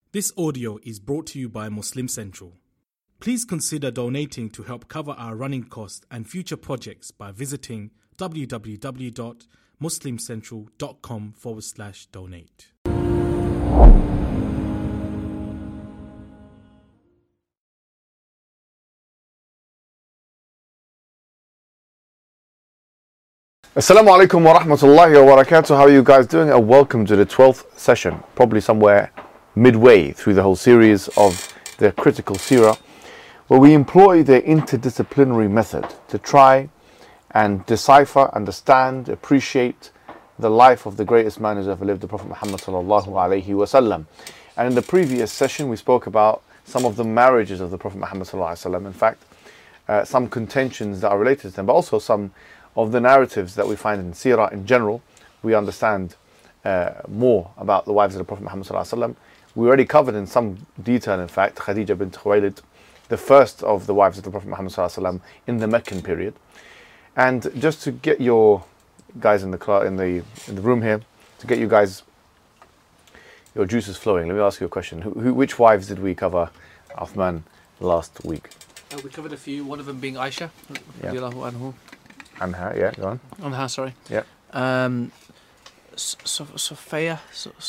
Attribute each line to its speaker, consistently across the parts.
Speaker 1: This audio is brought to you by Muslim Central. Please consider donating to help cover our running costs and future projects by visiting www.muslimcentral.com/donate.
Speaker 2: Assalamu alaikum wa rahmatullahi wa barakatuh. How are you guys doing? And welcome to the 12th session, probably somewhere midway through the whole series of the critical seerah, where we employ the interdisciplinary method to try and decipher, understand, appreciate the life of the greatest man who's ever lived, the Prophet Muhammad sallallahu alaihi wasallam. And in the previous session, we spoke about some of the marriages of the Prophet Muhammad sallallahu alaihi wasallam. In fact, some contentions that are related to them, but also some of the narratives that we find in seerah in general. We understand more about the wives of the Prophet Muhammad sallallahu alaihi wasallam. We already covered in some detail, in fact, Khadija bint Khuwaylid, the first of the wives of the Prophet Muhammad sallallahu alaihi wasallam in the Meccan period. And just to get your guys in the room here, to get you guys your juices flowing, let me ask you a question. Which wives did we cover, Uthman, last week?
Speaker 3: We covered a few. One of them being Aisha, radiallahu anhu.
Speaker 2: Anha, yeah, go on.
Speaker 3: Anha, sorry.
Speaker 2: Yeah.
Speaker 3: Sophia.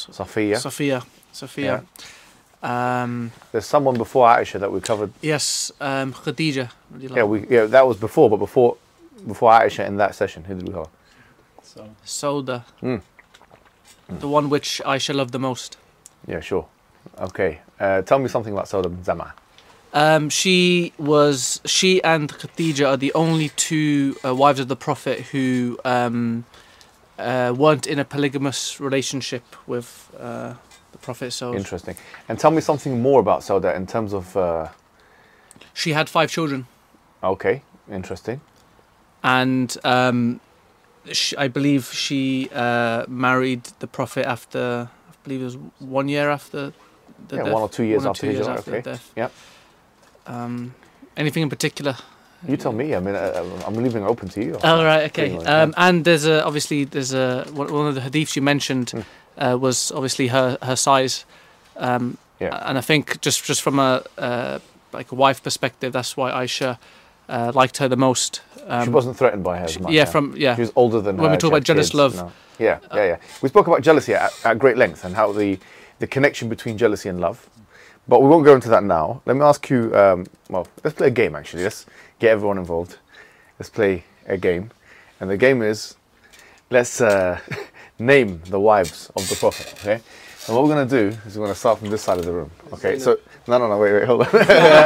Speaker 2: Yeah. There's someone before Aisha that we covered.
Speaker 3: Yes, Khadija.
Speaker 2: Yeah, that was before, but before Aisha in that session, who did we cover?
Speaker 3: Sauda. The one which Aisha loved the most.
Speaker 2: Yeah, sure. Okay. Tell me something about Sauda bin Zam'a.
Speaker 3: She and Khadija are the only two wives of the Prophet who weren't in a polygamous relationship with the Prophet. So
Speaker 2: interesting. And tell me something more about Sauda in terms of.
Speaker 3: She had 5 children.
Speaker 2: Okay, interesting.
Speaker 3: And I believe she married the Prophet after, I believe it was 1 year after the death.
Speaker 2: 1 or 2 years after his
Speaker 3: death.
Speaker 2: Yeah.
Speaker 3: Anything in particular?
Speaker 2: You tell me. I mean, I'm leaving it open to you.
Speaker 3: Oh, right, okay. And there's one of the hadiths you mentioned was obviously her size. And I think just from a wife perspective, that's why Aisha liked her the most.
Speaker 2: She wasn't threatened by her as much.
Speaker 3: She
Speaker 2: was older than her.
Speaker 3: When we talk about jealous
Speaker 2: kids,
Speaker 3: love.
Speaker 2: No. Yeah. We spoke about jealousy at great length and how the connection between jealousy and love. But we won't go into that now. Let me ask you, let's play a game actually. Let's get everyone involved. Let's play a game. And the game is, let's name the wives of the Prophet, okay? And what we're going to do is we're going to start from this side of the room, okay? So, no, wait, hold on.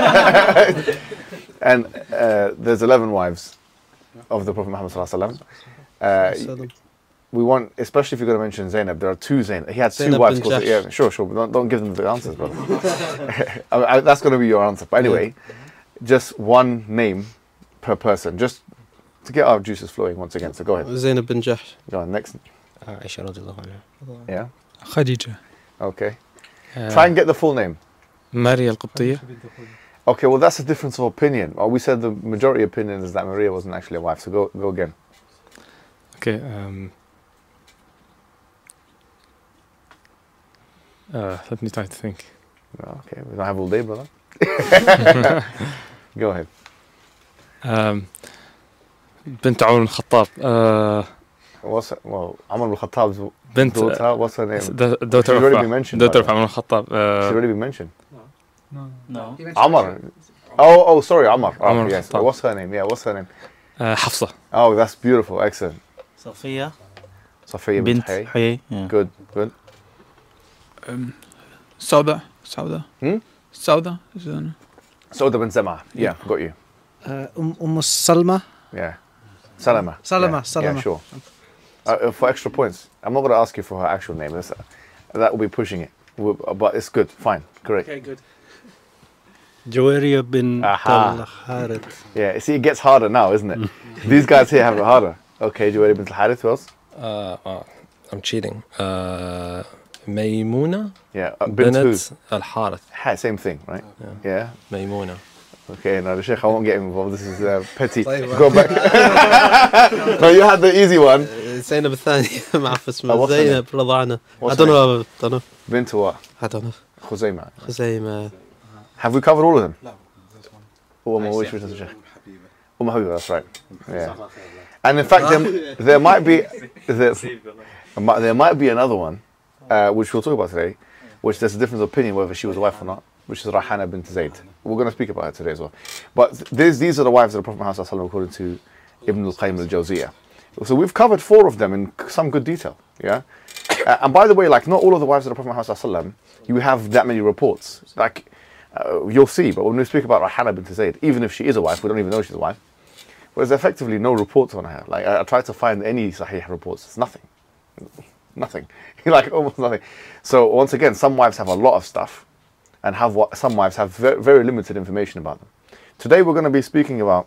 Speaker 2: And there's 11 wives of the Prophet Muhammad sallallahu alaihi wasallam. We want, especially if you're going to mention Zainab, there are 2 Zainab. He had 2 wives. Yeah, sure. But don't give them the answers, brother. That's going to be your answer. But anyway, just one name per person, just to get our juices flowing once again. So go ahead.
Speaker 4: Zainab bin Jahsh.
Speaker 2: Go on, next.
Speaker 4: Aisha radiallahu anha.
Speaker 2: Yeah.
Speaker 5: Khadija.
Speaker 2: Okay. Try and get the full name.
Speaker 5: Maria al-Qibtiyya.
Speaker 2: Okay, well that's a difference of opinion. We said the majority opinion is that Maria wasn't actually a wife. So go again.
Speaker 5: Okay. Let me try to think.
Speaker 2: Okay, we don't have all day, brother. Go ahead.
Speaker 5: بنت عمر بن الخطاب.
Speaker 2: Umar bin Khattab's daughter. What's her name?
Speaker 5: Daughter of
Speaker 2: Umar bin
Speaker 5: Khattab.
Speaker 2: She's already been mentioned.
Speaker 3: No.
Speaker 2: Amr. Oh, sorry, Amr.
Speaker 5: Amr
Speaker 2: yes.
Speaker 5: Khattab.
Speaker 2: What's her name? Yeah, what's her name?
Speaker 5: Hafsa.
Speaker 2: Oh, that's beautiful. Excellent.
Speaker 6: Safiya
Speaker 2: bint Huyay.
Speaker 6: Yeah.
Speaker 2: Good.
Speaker 5: Sauda.
Speaker 2: Sauda bin Zam'a. Yeah, got you.
Speaker 4: Salma.
Speaker 2: Yeah. Salama. Yeah, sure. For extra points. I'm not going to ask you for her actual name. That will be pushing it. But it's good. Fine. Correct.
Speaker 3: Okay, good.
Speaker 4: Juwayriya bin al-Harith.
Speaker 2: Yeah, see, it gets harder now, isn't it? These guys here have it harder. Okay, Juwayriya bin al-Harith. Who else?
Speaker 4: I'm cheating. Maymuna.
Speaker 2: Yeah. Bint who?
Speaker 4: al-Harith.
Speaker 2: Same thing, right? Yeah.
Speaker 4: Maymuna.
Speaker 2: Okay, now the Sheikh, I won't get involved. This is petty. Go back. No, you had the easy one.
Speaker 4: زينب الثانية ما أعرف اسمها.
Speaker 2: What's her
Speaker 4: زينب رضعنا. I
Speaker 2: What's
Speaker 4: don't
Speaker 2: her
Speaker 4: know.
Speaker 2: Bint what?
Speaker 4: I don't know.
Speaker 2: Khuzaymah.
Speaker 6: Khuzaymah.
Speaker 2: Have we covered all of them? Which was the Sheikh? Habiba, that's right. Yeah. And in fact, there might be another one, which we'll talk about today, which there's a difference of opinion whether she was a wife or not, which is Rayhana bint Zayd. We're going to speak about her today as well. But these are the wives of the Prophet Muhammad ﷺ according to Ibn al-Qayyim al-Jawziyah. So we've covered 4 of them in some good detail. Yeah. And by the way, like not all of the wives of the Prophet Muhammad ﷺ, you have that many reports. Like you'll see, but when we speak about Rayhana bint Zayd, even if she is a wife, we don't even know she's a wife. Well, there's effectively no reports on her. Like I tried to find any Sahih reports. It's nothing. Nothing. Like almost nothing. So once again, some wives have a lot of stuff, and some wives have very, very limited information about them. Today we're going to be speaking about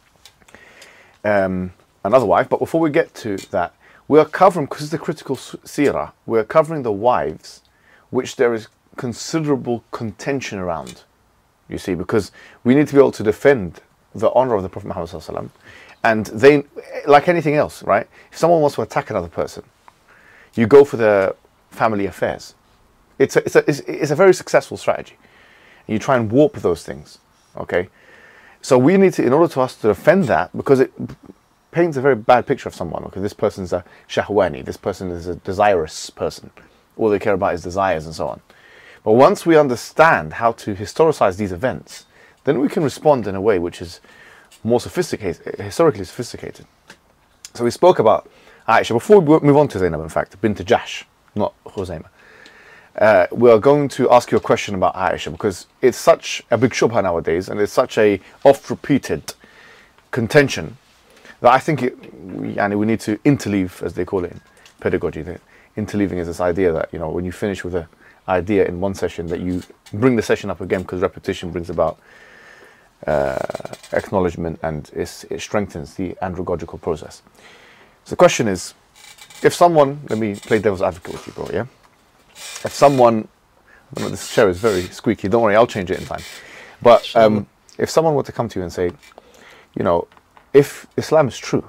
Speaker 2: another wife, but before we get to that, we are covering, because it's the critical seerah, we're covering the wives which there is considerable contention around. You see, because we need to be able to defend the honor of the Prophet Muhammad ﷺ, and they, like anything else, right? If someone wants to attack another person, you go for the family affairs. It's a very successful strategy. You try and warp those things, okay? So we need to, in order for us to defend that, because it paints a very bad picture of someone. Okay, this person's a shahwani, this person is a desirous person. All they care about is desires and so on. But once we understand how to historicize these events, then we can respond in a way which is more sophisticated, historically sophisticated. So we spoke about Aisha. Before we move on to Zainab, in fact, bint Jahsh, not Khuzaymah, we are going to ask you a question about Aisha, because it's such a big shubha nowadays, and it's such a oft-repeated contention that I think we need to interleave, as they call it in pedagogy. Interleaving is this idea that, you know, when you finish with an idea in one session, that you bring the session up again, because repetition brings about acknowledgement, and it strengthens the andragogical process. So the question is, if someone, let me play devil's advocate with you, bro, yeah? If someone, this chair is very squeaky, don't worry, I'll change it in time. But if someone were to come to you and say, you know, if Islam is true,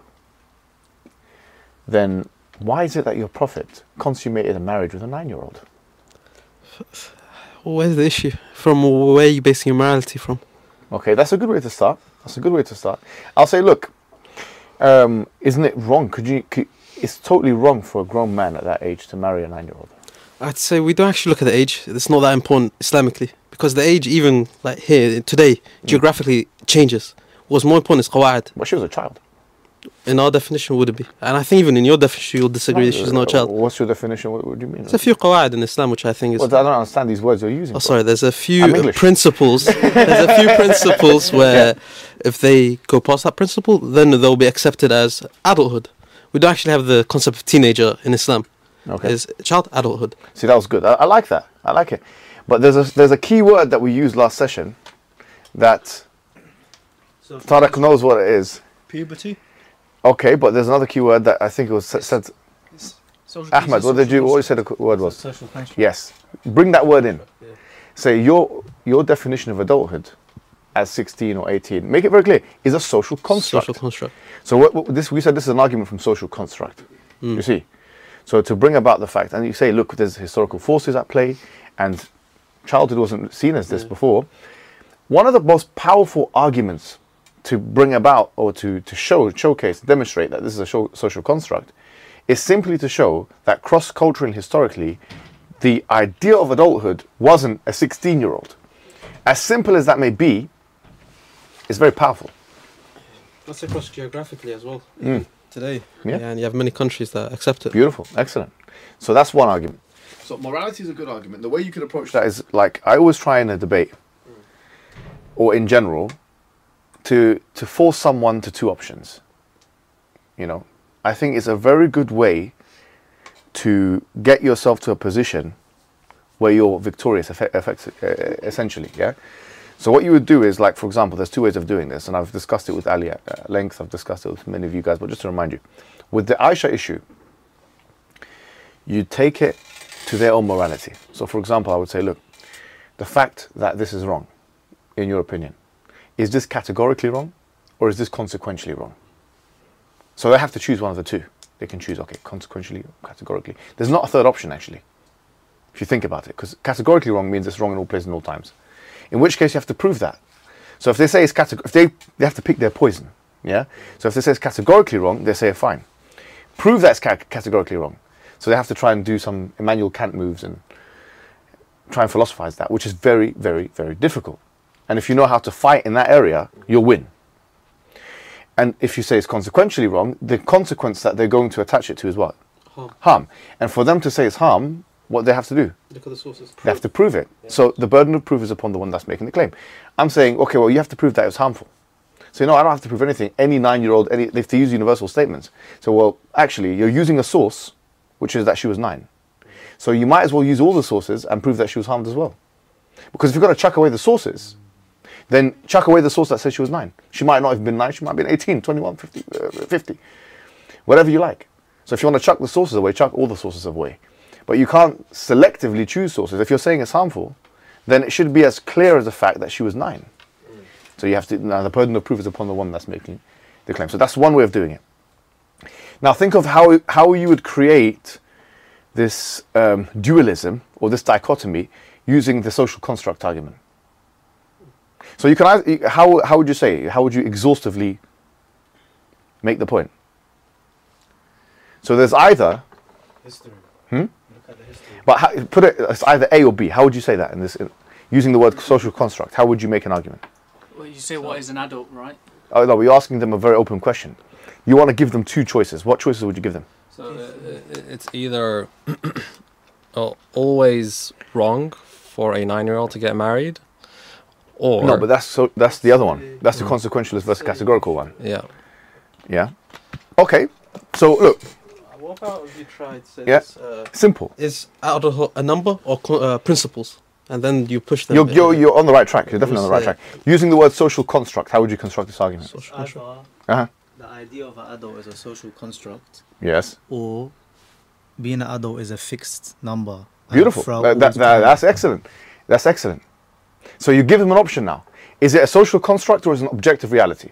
Speaker 2: then why is it that your Prophet consummated a marriage with a 9-year-old?
Speaker 6: Where's the issue? From where are you basing your morality from?
Speaker 2: Okay, that's a good way to start. I'll say, look, isn't it wrong? It's totally wrong for a grown man at that age to marry a 9-year-old.
Speaker 6: I'd say we don't actually look at the age. It's not that important Islamically, because the age, even like here today, geographically changes. What's more important is qawa'id.
Speaker 2: But she was a child.
Speaker 6: In our definition, would it be? And I think even in your definition, you'll disagree that she's not a child.
Speaker 2: What's your definition? What do you mean?
Speaker 6: There's a few qawa'id in Islam, which I think is...
Speaker 2: Well, I don't understand these words you're using.
Speaker 6: Oh, sorry, there's a few principles. There's a few principles where if they go past that principle, then they'll be accepted as adulthood. We don't actually have the concept of teenager in Islam.
Speaker 2: Okay.
Speaker 6: It's child adulthood.
Speaker 2: See, that was good. I like that. I like it. But there's a key word that we used last session that Tariq knows what it is.
Speaker 4: Puberty.
Speaker 2: Okay, but there's another key word that I think it was said. Ahmed, what you said the word was?
Speaker 3: Social construct.
Speaker 2: Yes. Bring that word in. Yeah. Say your definition of adulthood as 16 or 18. Make it very clear. Is a social construct.
Speaker 6: Social construct.
Speaker 2: So we said this is an argument from social construct. You see. So to bring about the fact, and you say, look, there's historical forces at play, and childhood wasn't seen as this before. One of the most powerful arguments to bring about, or to showcase, demonstrate that this is a social construct, is simply to show that cross-culturally and historically, the idea of adulthood wasn't a 16-year-old. As simple as that may be, it's very powerful.
Speaker 6: That's across geographically as well. Today.
Speaker 2: Yeah,
Speaker 6: and you have many countries that accept it.
Speaker 2: Beautiful, excellent. So that's one argument. So morality is a good argument. The way you can approach that is, like, I always try in a debate, or in general, to force someone to 2 options. You know, I think it's a very good way to get yourself to a position where you're victorious, essentially, yeah? So what you would do is, like, for example, there's 2 ways of doing this, and I've discussed it with Ali at length, I've discussed it with many of you guys, but just to remind you, with the Aisha issue, you take it to their own morality. So, for example, I would say, look, the fact that this is wrong, in your opinion, is this categorically wrong, or is this consequentially wrong? So they have to choose one of the 2. They can choose, okay, consequentially, categorically. There's not a third option, actually. if you think about it, because categorically wrong means it's wrong in all places and all times. In which case you have to prove that. So if they say it's if they have to pick their poison, yeah. So if they say it's categorically wrong, they say fine. Prove that it's categorically wrong. So they have to try and do some Immanuel Kant moves and try and philosophize that, which is very, very, very difficult. And if you know how to fight in that area, you'll win. And if you say it's consequentially wrong, the consequence that they're going to attach it to is what? Harm. And for them to say it's harm, what they have to do?
Speaker 6: Look at the sources.
Speaker 2: They have to prove it. Yeah. So the burden of proof is upon the one that's making the claim. I'm saying, okay, well, you have to prove that it was harmful. So, I don't have to prove anything. Any 9-year-old, they have to use universal statements. So, well, actually, you're using a source, which is that she was 9. So you might as well use all the sources and prove that she was harmed as well. Because if you've got to chuck away the sources, then chuck away the source that says she was 9. She might not have been 9, she might have been 18, 21, 50. Whatever you like. So if you want to chuck the sources away, chuck all the sources away. But you can't selectively choose sources. If you're saying it's harmful, then it should be as clear as the fact that she was 9. So you have to, now the burden of proof is upon the one that's making the claim. So that's one way of doing it. Now think of how you would create this dualism or this dichotomy using the social construct argument. So you can, how would you say, how would you exhaustively make the point? So there's either
Speaker 4: History.
Speaker 2: Hmm?
Speaker 4: Look at the history.
Speaker 2: But put it, it's either A or B. How would you say that in this, using the word social construct? How would you make an argument?
Speaker 3: Well, you say what is an adult, right?
Speaker 2: Oh no, we're asking them a very open question. You want to give them 2 choices. What choices would you give them?
Speaker 4: So it's either always wrong for a 9-year-old to get married, or
Speaker 2: No, but that's the other one. That's the consequentialist versus categorical one.
Speaker 4: yeah.
Speaker 2: Yeah. Okay. So look,
Speaker 6: What about if you tried to say
Speaker 2: Yeah.
Speaker 6: this,
Speaker 2: simple.
Speaker 6: is adulthood a number or principles? And then you push them.
Speaker 2: You're on the right track. You're definitely on the right
Speaker 6: Say-
Speaker 2: track. Using the word social construct, how would you construct this argument?
Speaker 6: Social construct.
Speaker 2: Uh-huh.
Speaker 7: The idea of an adult is a social construct,
Speaker 2: Yes.
Speaker 7: or being an adult is a fixed number.
Speaker 2: Beautiful.
Speaker 7: throughout all
Speaker 2: That's
Speaker 7: time.
Speaker 2: excellent. That's excellent. So you give them an option now. Is it a social construct or is it an objective reality?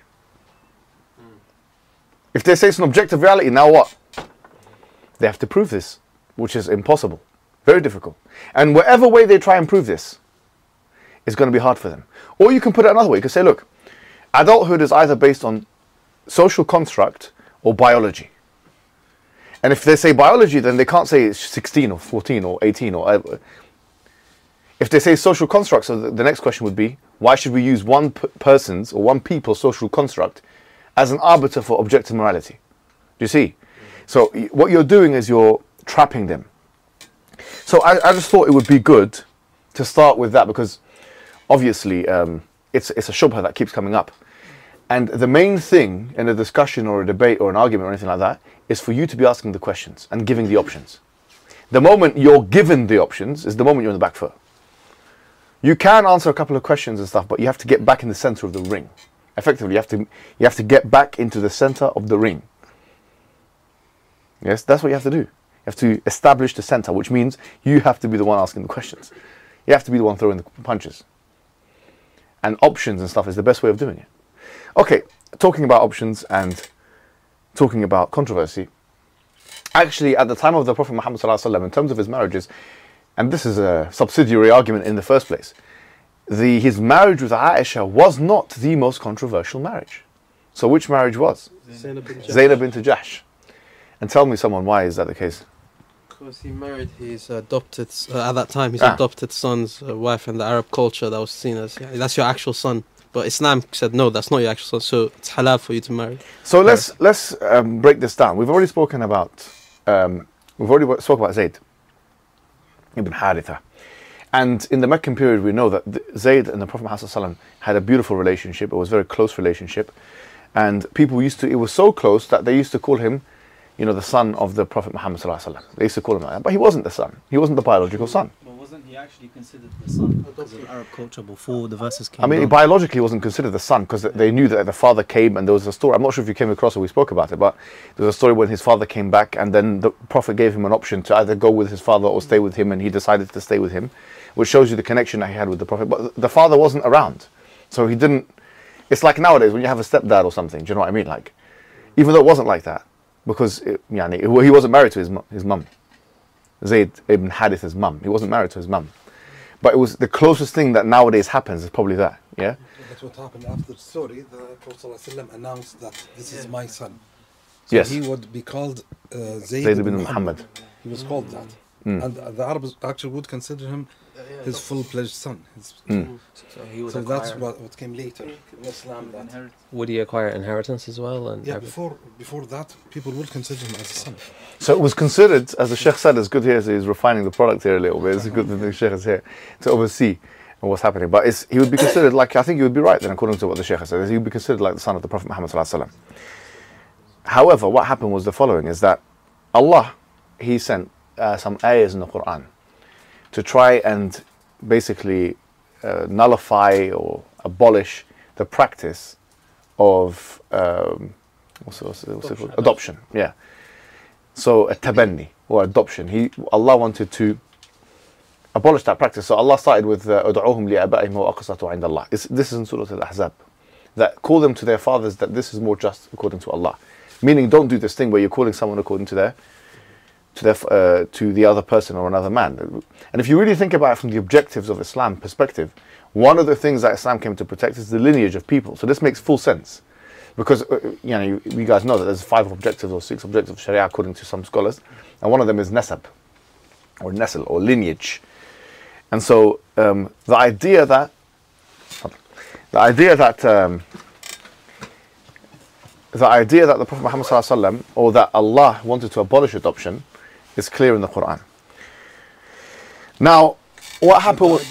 Speaker 2: If they say it's an objective reality, now what? They have to prove this, which is impossible. Very difficult. And whatever way they try and prove this, it's going to be hard for them. Or you can put it another way. You can say, look, adulthood is either based on social construct or biology. And if they say biology, then they can't say it's 16 or 14 or 18 or... If they say social construct, so the next question would be, why should we use one person's or one people's social construct as an arbiter for objective morality? Do you see? So what you're doing is you're trapping them. So I just thought it would be good to start with that, because obviously it's a shubha that keeps coming up. And the main thing in a discussion or a debate or an argument or anything like that is for you to be asking the questions and giving the options. The moment you're given the options is the moment you're on the back foot. You can answer a couple of questions and stuff, but you have to get back in the center of the ring. Effectively, you have to get back into the center of the ring. Yes, that's what you have to do. You have to establish the center, which means you have to be the one asking the questions. You have to be the one throwing the punches. And options and stuff is the best way of doing it. Okay, talking about options and talking about controversy. Actually, at the time of the Prophet Muhammad ﷺ, in terms of his marriages, and this is a subsidiary argument in the first place, his marriage with Aisha was not the most controversial marriage. So which marriage was? Zaynab bint Jahsh. And tell me someone, why is that the case?
Speaker 6: Because he married his adopted, at that time, his adopted son's wife, and the Arab culture that was seen as, yeah, that's your actual son. But Islam said, no, that's not your actual son, so it's halal for you to marry.
Speaker 2: So let's break this down. We've already spoken about, Zayd ibn Haritha. And in the Meccan period, we know that Zayd and the Prophet Muhammad had a beautiful relationship. It was a very close relationship. And people it was so close that they used to call him, the son of the Prophet Muhammad ﷺ. They used to call him like that. But he wasn't the son. He wasn't the biological son.
Speaker 7: But wasn't he actually considered the son because of Arab culture before the verses came
Speaker 2: I mean,
Speaker 7: down?
Speaker 2: biologically he wasn't considered the son, because they knew that the father came, and there was a story. I'm not sure if you came across it, we spoke about it, but there was a story when his father came back, and then the Prophet gave him an option to either go with his father or stay with him, and he decided to stay with him, which shows you the connection that he had with the Prophet. But the father wasn't around, so he didn't. It's like nowadays when you have a stepdad or something. Do you know what I mean? Like, even though it wasn't like that, because he wasn't married to his mum. Zayd ibn Haritha's mum. He wasn't married to his mum. But it was the closest thing that nowadays happens is probably that, yeah?
Speaker 8: That's what happened after the story. The Prophet ﷺ announced that this is my son. So
Speaker 2: Yes.
Speaker 8: he would be called Zayd
Speaker 2: Zayd
Speaker 8: ibn
Speaker 2: ibn
Speaker 8: Muhammad.
Speaker 2: Muhammad.
Speaker 8: He was called that. And the Arabs actually would consider him his full-fledged son.
Speaker 4: So he would
Speaker 8: So that's
Speaker 4: acquire.
Speaker 8: what came later in Islam. That,
Speaker 4: Would he acquire inheritance as well? And
Speaker 8: yeah,
Speaker 4: everything?
Speaker 8: before that, people would consider him as a son.
Speaker 2: So it was considered, as the Sheikh said, it's good here, so he's refining the product here a little bit. It's good that the Sheikh is here to oversee what's happening. But he would be considered like, I think you would be right then, according to what the Sheikh said, he would be considered like the son of the Prophet Muhammad sallallahu alaihi wasallam. However, what happened was the following, is that Allah, He sent some ayahs in the Quran to try and basically nullify or abolish the practice of what's it called? Adoption. Yeah. So a tabanni or adoption. Allah wanted to abolish that practice. So Allah started with "Ud'uhum li'aba'ihim wa aqsatu 'inda Allah." This is in Surah Al-Ahzab. That call them to their fathers, that this is more just according to Allah. Meaning, don't do this thing where you're calling someone according to the other person or another man. And if you really think about it from the objectives of Islam perspective, one of the things that Islam came to protect is the lineage of people. So this makes full sense, because you guys know that there's 5 objectives or 6 objectives of Sharia according to some scholars, and one of them is nasab, or nasl, or lineage. And so the idea that the Prophet Muhammad ﷺ, or that Allah wanted to abolish adoption, is clear in the Quran. Now, what happened was...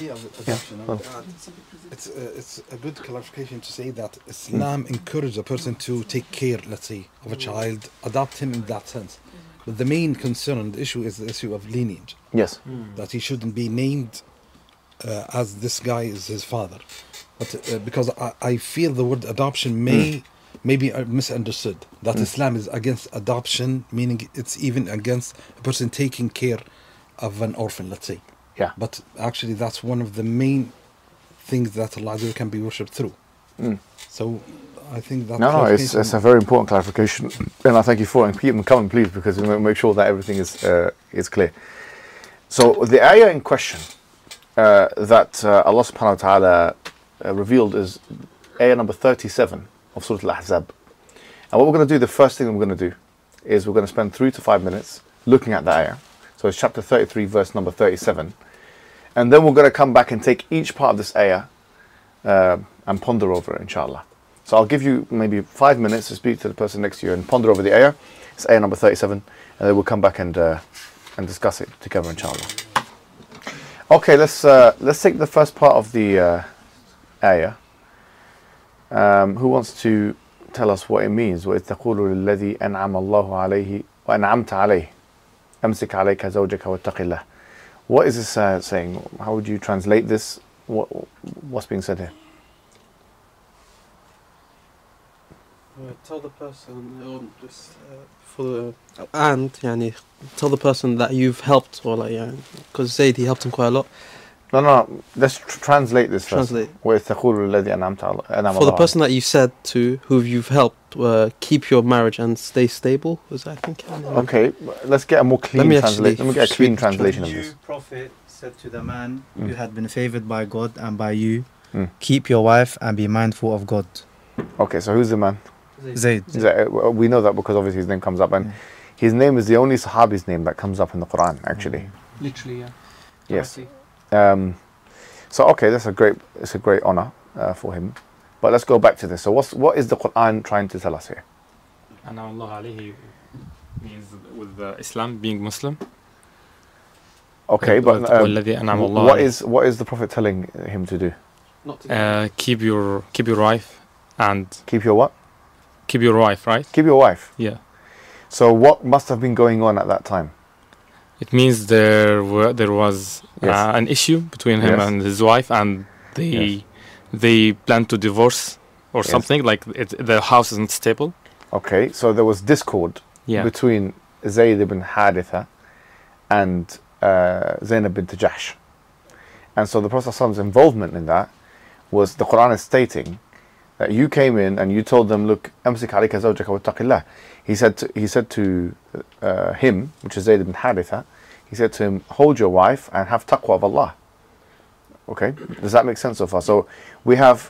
Speaker 8: It's a good clarification to say that Islam encourages a person to take care, let's say, of a child, adopt him in that sense. But the main concern and issue is the issue of lineage.
Speaker 2: Yes.
Speaker 8: That he shouldn't be named as this guy is his father. But because I feel the word adoption may be misunderstood. That Islam is against adoption, meaning it's even against a person taking care of an orphan, let's say.
Speaker 2: Yeah.
Speaker 8: But actually that's one of the main things that Allah can be worshipped through. So I think that...
Speaker 2: No, it's a very important clarification. And I thank you for it. And keep them coming, please, because we make sure that everything is clear. So the ayah in question that Allah subhanahu wa ta'ala revealed is ayah number 37 of Surah Al-Ahzab. And what we're going to do, the first thing we're going to do is we're going to spend 3 to 5 minutes looking at the ayah. So it's chapter 33, verse number 37. And then we're going to come back and take each part of this ayah and ponder over it, inshallah. So I'll give you maybe 5 minutes to speak to the person next to you and ponder over the ayah. It's ayah number 37. And then we'll come back and discuss it together, inshallah. Okay, let's take the first part of the ayah. Who wants to tell us what it means? وَإِذْ تَقُولُ لِلَّذِي أَنْعَمَ اللَّهُ عَلَيْهِ وَأَنْعَمْتَ عَلَيْهِ أَمْسِكْ عَلَيْكَ زَوْجَكَ وَاتَّقِ اللَّهِ. What is this saying? How would you translate this? What's being said here?
Speaker 6: Tell the person, tell the person that you've helped, or because Zayd, he helped him quite a lot.
Speaker 2: No. Let's translate this first.
Speaker 6: Translate.
Speaker 2: وَإِذْ تَقُولُ لِلَّذِي أَنْعَمَ
Speaker 6: For the
Speaker 2: اللَّهُ
Speaker 6: person that you said to, who you've helped, keep your marriage and stay stable. Was that, I think?
Speaker 2: Okay, let's get a more clean translation. Let me get a clean translation of this.
Speaker 7: You, Prophet, said to the man, you had been favored by God and by you. Keep your wife and be mindful of God.
Speaker 2: Okay, so who's the man?
Speaker 7: Zayd.
Speaker 2: We know that because obviously his name comes up, and his name is the only Sahabi's name that comes up in the Quran, actually.
Speaker 3: Literally, yeah.
Speaker 2: Yes. So okay, it's a great honor for him. But let's go back to this. So what is the Quran trying to tell us here?
Speaker 5: An'am Allah alayhi means with Islam being Muslim.
Speaker 2: Okay, but what is the Prophet telling him to do?
Speaker 5: Keep your wife and
Speaker 2: keep your what?
Speaker 5: Keep your wife, right?
Speaker 2: Keep your wife.
Speaker 5: Yeah.
Speaker 2: So what must have been going on at that time?
Speaker 5: It means there was an issue between him and his wife, and they planned to divorce or something. Like the house isn't stable.
Speaker 2: Okay, so there was discord between Zayd ibn Haritha and Zainab bint Jahsh. And so the Prophet's involvement in that was, the Quran is stating that you came in and you told them, look, amsik alayka zawjaka wattaqillah. He said to him, which is Zayd ibn Haritha, he said to him, hold your wife and have taqwa of Allah. Okay, does that make sense so far? So we have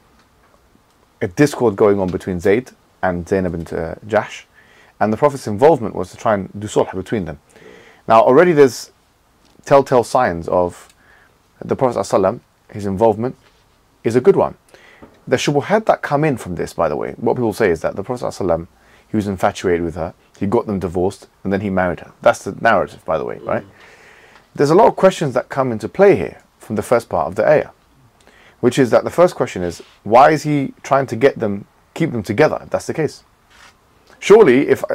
Speaker 2: a discord going on between Zayd and Zainab bint Jahsh, and the Prophet's involvement was to try and do sulh between them. Now already there's telltale signs of the Prophet ﷺ, his involvement is a good one. The shubuhat that come in from this, by the way, what people say is that the Prophet ﷺ, he was infatuated with her, he got them divorced, and then he married her. That's the narrative, by the way, right? There's a lot of questions that come into play here from the first part of the ayah, which is that the first question is, why is he trying to keep them together, if that's the case? Surely, if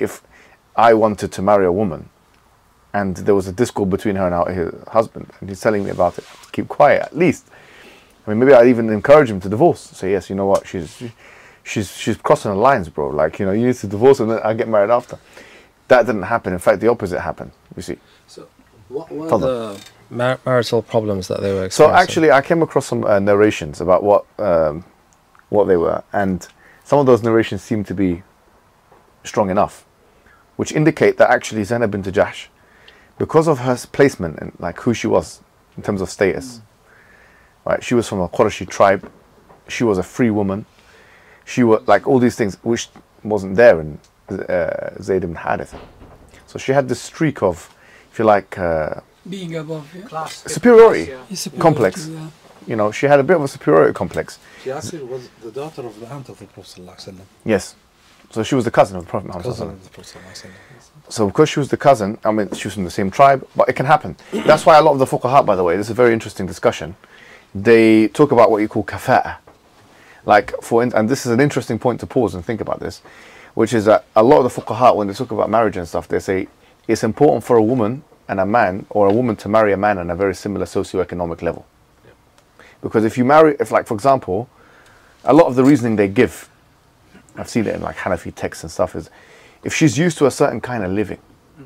Speaker 2: I wanted to marry a woman, and there was a discord between her and her husband, and he's telling me about it, keep quiet, at least. I mean, maybe I'd even encourage him to divorce. Say, yes, you know what, she's crossing the lines, bro. Like, you need to divorce and then I get married after. That didn't happen. In fact, the opposite happened, you see.
Speaker 4: So, what were the marital problems that they were experiencing?
Speaker 2: So actually, I came across some narrations about what they were, and some of those narrations seem to be strong enough, which indicate that actually Zainab bint Jahsh, because of her placement and like who she was in terms of status, right? She was from a Qurashi tribe. She was a free woman. She was like all these things which wasn't there in Zayd ibn Harith. So she had this streak of, if you like,
Speaker 9: being above,
Speaker 2: superiority complex. Yeah. She had a bit of a superiority complex.
Speaker 8: She actually was the daughter of the aunt of the Prophet ﷺ.
Speaker 2: Yes. So she was the cousin of the Prophet Muhammad. So because she was the cousin, I mean, she was from the same tribe, but it can happen. That's why a lot of the fuqaha, by the way, this is a very interesting discussion. They talk about what you call kafa'a. Like, and this is an interesting point to pause and think about this, which is that a lot of the fuqaha, when they talk about marriage and stuff, they say it's important for a woman and a man, or a woman to marry a man on a very similar socioeconomic level. Yeah. Because if like, for example, a lot of the reasoning they give, I've seen it in like Hanafi texts and stuff, is if she's used to a certain kind of living,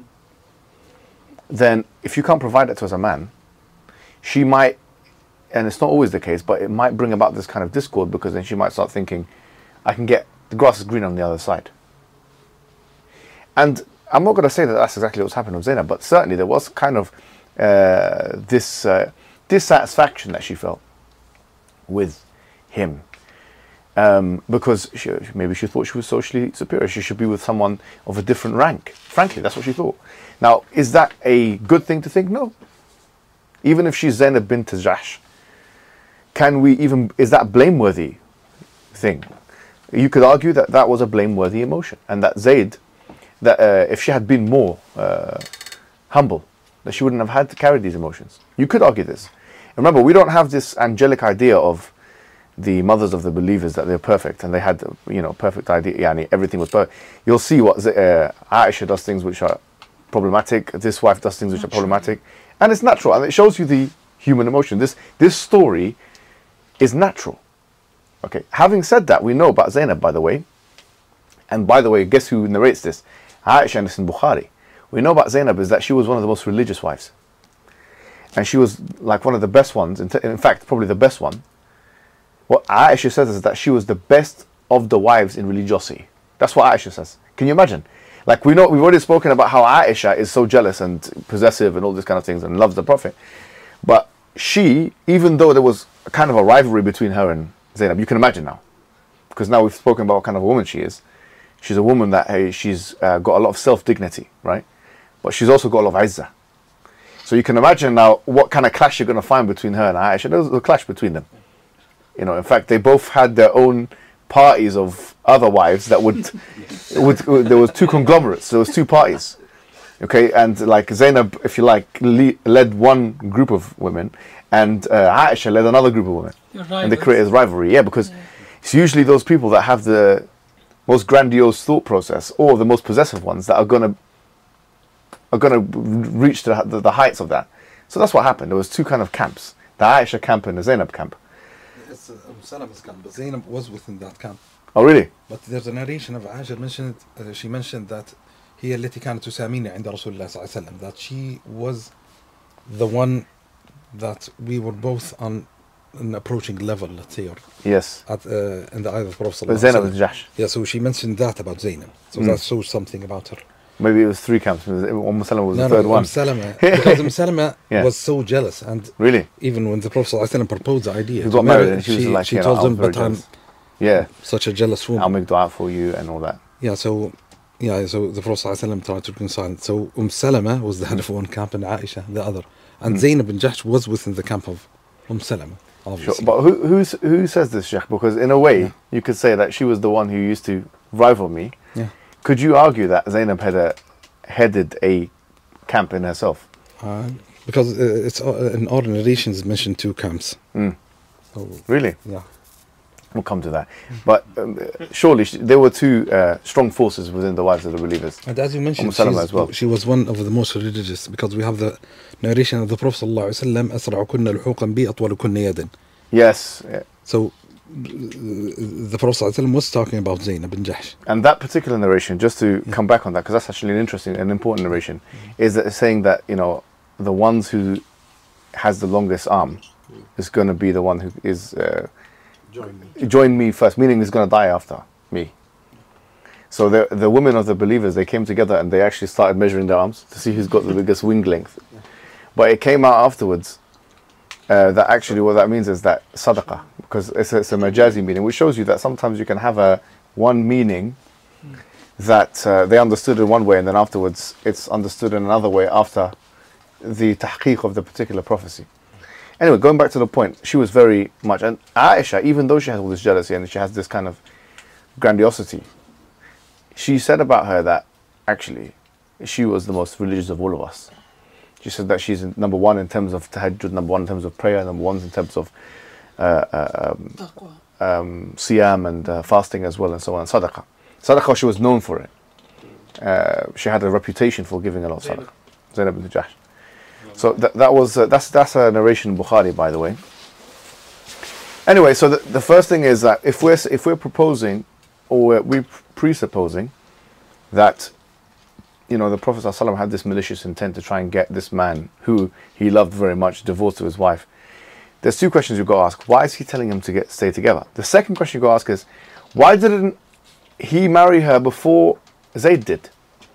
Speaker 2: then if you can't provide it to her as a man, she might, and it's not always the case, but it might bring about this kind of discord, because then she might start thinking, the grass is green on the other side. And I'm not going to say that that's exactly what's happened with Zainab, but certainly there was kind of this dissatisfaction that she felt with him. Because maybe she thought she was socially superior. She should be with someone of a different rank. Frankly, that's what she thought. Now, is that a good thing to think? No. Even if she's Zainab bint Jahsh, is that a blameworthy thing? You could argue that that was a blameworthy emotion, and that Zayd, if she had been more humble, that she wouldn't have had to carry these emotions. You could argue this. Remember, we don't have this angelic idea of the mothers of the believers that they're perfect and they had perfect idea, everything was perfect. You'll see what Aisha does things which are problematic, this wife does things which are problematic, and it's natural, and it shows you the human emotion. This story is natural. Okay, having said that, we know about Zainab, by the way, and by the way, guess who narrates this? Aisha, and it's in Bukhari. We know about Zainab is that she was one of the most religious wives, and she was like one of the best ones, in fact probably the best one. What Aisha says is that she was the best of the wives in religiosity. That's what Aisha says. Can you imagine? Like, we've already spoken about how Aisha is so jealous and possessive and all these kind of things and loves the Prophet. But she, even though there was a kind of a rivalry between her and Zainab, you can imagine now. Because now we've spoken about what kind of a woman she is. She's a woman that, she's got a lot of self-dignity, right? But she's also got a lot of izzah. So you can imagine now what kind of clash you're going to find between her and Aisha. There was a clash between them. In fact, they both had their own parties of other wives that there was two conglomerates, there was two parties. Okay, and like Zainab, if you like, led one group of women, and Aisha led another group of women. And they created rivalry. Yeah, because it's usually those people that have the most grandiose thought process, or the most possessive ones, that are gonna reach the heights of that. So that's what happened. There was two kind of camps: the Aisha camp and the Zainab camp.
Speaker 8: It's Salama's camp, but Zainab was within that camp.
Speaker 2: Oh, really?
Speaker 8: But there's a narration of Aisha she mentioned that هي التي كانت تساميني عند رسول الله صلى الله عليه وسلم, that she was the one that we were both on an approaching level, let's say, or
Speaker 2: yes,
Speaker 8: in the eye of the Prophet
Speaker 2: Zainab bint Jahsh.
Speaker 8: Yeah, so she mentioned that about Zainab. So that shows something about her
Speaker 2: Maybe it was 3 camps. Salama was
Speaker 8: No,
Speaker 2: the third one.
Speaker 8: Salama. Because Salama
Speaker 2: Yeah.
Speaker 8: was so jealous. And
Speaker 2: Really?
Speaker 8: even when the Prophet ﷺ proposed the idea,
Speaker 2: He got married and she was like,
Speaker 8: she
Speaker 2: yeah,
Speaker 8: told
Speaker 2: I was
Speaker 8: him,
Speaker 2: very
Speaker 8: but I'm
Speaker 2: jealous. Yeah.
Speaker 8: such a jealous woman.
Speaker 2: I'll make dua for you and all that.
Speaker 8: So the Prophet ﷺ tried to reconcile. So Salama was the head of one camp and Aisha the other. And Zainab bin Jahsh was within the camp of Salama, obviously.
Speaker 2: Sure. But who says this, Sheikh? Because in a way, you could say that she was the one who used to rival me.
Speaker 8: Yeah.
Speaker 2: Could you argue that Zainab headed a camp in herself?
Speaker 8: Because it's in all narrations mentioned 2 camps. So,
Speaker 2: Really?
Speaker 8: yeah.
Speaker 2: We'll come to that. But surely there were 2 strong forces within the wives of the believers.
Speaker 8: And as you mentioned,
Speaker 2: Salama as well.
Speaker 8: she was one of the most religious, because we have the narration of the Prophet ﷺ, أسرعكن لحوقا بي أطولكن يدا.
Speaker 2: Yes. Yeah.
Speaker 8: So the Prophet ﷺ was talking about Zainab bin Jahsh.
Speaker 2: And that particular narration, just to come back on that, because that's actually an interesting and important narration, is that it's saying that, you know, the ones who has the longest arm is going to be the one who is join me first, meaning he's going to die after me. So the women of the believers, they came together and they actually started measuring their arms to see who's got the biggest wing length. But it came out afterwards that actually what that means is that sadaqah, because it's a majazi meaning, which shows you that sometimes you can have one meaning that they understood in one way and then afterwards it's understood in another way after the tahqiq of the particular prophecy. Anyway, going back to the point, she was very much, and Aisha, even though she has all this jealousy and she has this kind of grandiosity, she said about her that actually she was the most religious of all of us. She said that she's number 1 in terms of tahajjud, number 1 in terms of prayer, number 1 in terms of siyam and fasting as well, and so on, sadaqah. Sadaqah, she was known for it. She had a reputation for giving a lot of sadaqah. Zainab bin Jahsh. So that's a narration in Bukhari, by the way. Anyway, so the first thing is that if we're proposing or we're presupposing that, you know, the Prophet ﷺ had this malicious intent to try and get this man who he loved very much divorced to his wife, there's 2 questions you've got to ask. Why is he telling him to stay together? The second question you've got to ask is, why didn't he marry her before Zayd did?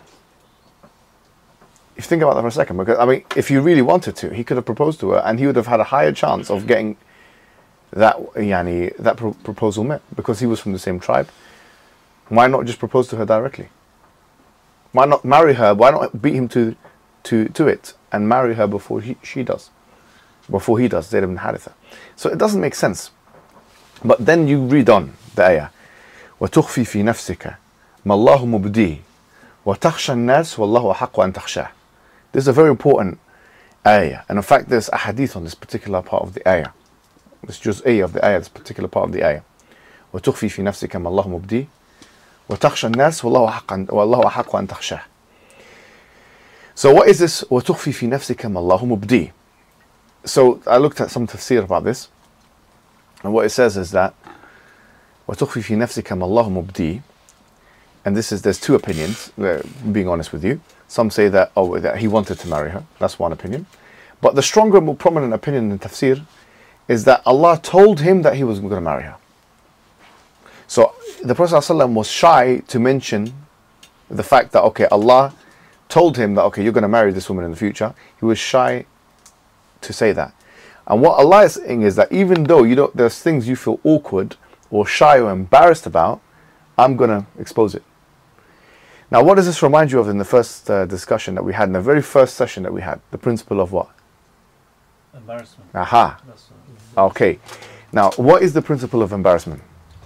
Speaker 2: If you think about that for a second, because I mean, if you really wanted to, he could have proposed to her and he would have had a higher chance of getting that proposal met, because he was from the same tribe. Why not just propose to her directly? Why not marry her? Why not beat him to it and marry her before he does, Zayd ibn Haritha? So it doesn't make sense. But then you read on the ayah, وَتُخْفِي فِي نَفْسِكَ مَا اللَّهُ مُبْدِيهِ وَتَخْشَى النَّاسِ وَاللَّهُ أَحَقُّ أَن تَخْشَاهُ. This is a very important ayah, and in fact there's a hadith on this particular part of the ayah. It's just of the ayah, this particular part of the ayah. وَتُخْفِي فِي نَفْسِكَ مَا اللَّهُ مُبْدِيهِ وَتَخْشَى النَّاسِ وَاللَّهُ أَحَقُّ أَن تَخْشَاهُ. So what is this وَتُخْفِي فِي نَفْسِكَ مَا اللَّهُ مُبْدِيهِ? So I looked at some tafsir about this, and what it says is that وَتُخْفِي فِي نَفْسِكَ مَا اللَّهُ مُبْدِيهِ, and there's 2 opinions, being honest with you. Some say that that he wanted to marry her. That's one opinion. But the stronger, more prominent opinion in tafsir is that Allah told him that he was going to marry her. So the Prophet ﷺ was shy to mention the fact that, okay, Allah told him that, okay, you're going to marry this woman in the future. He was shy to say that. And what Allah is saying is that even though there's things you feel awkward or shy or embarrassed about, I'm going to expose it. Now, what does this remind you of in the first discussion that we had, in the very first session that we had? The principle of what?
Speaker 7: Embarrassment.
Speaker 2: Aha. Okay. Now, what is the principle of embarrassment?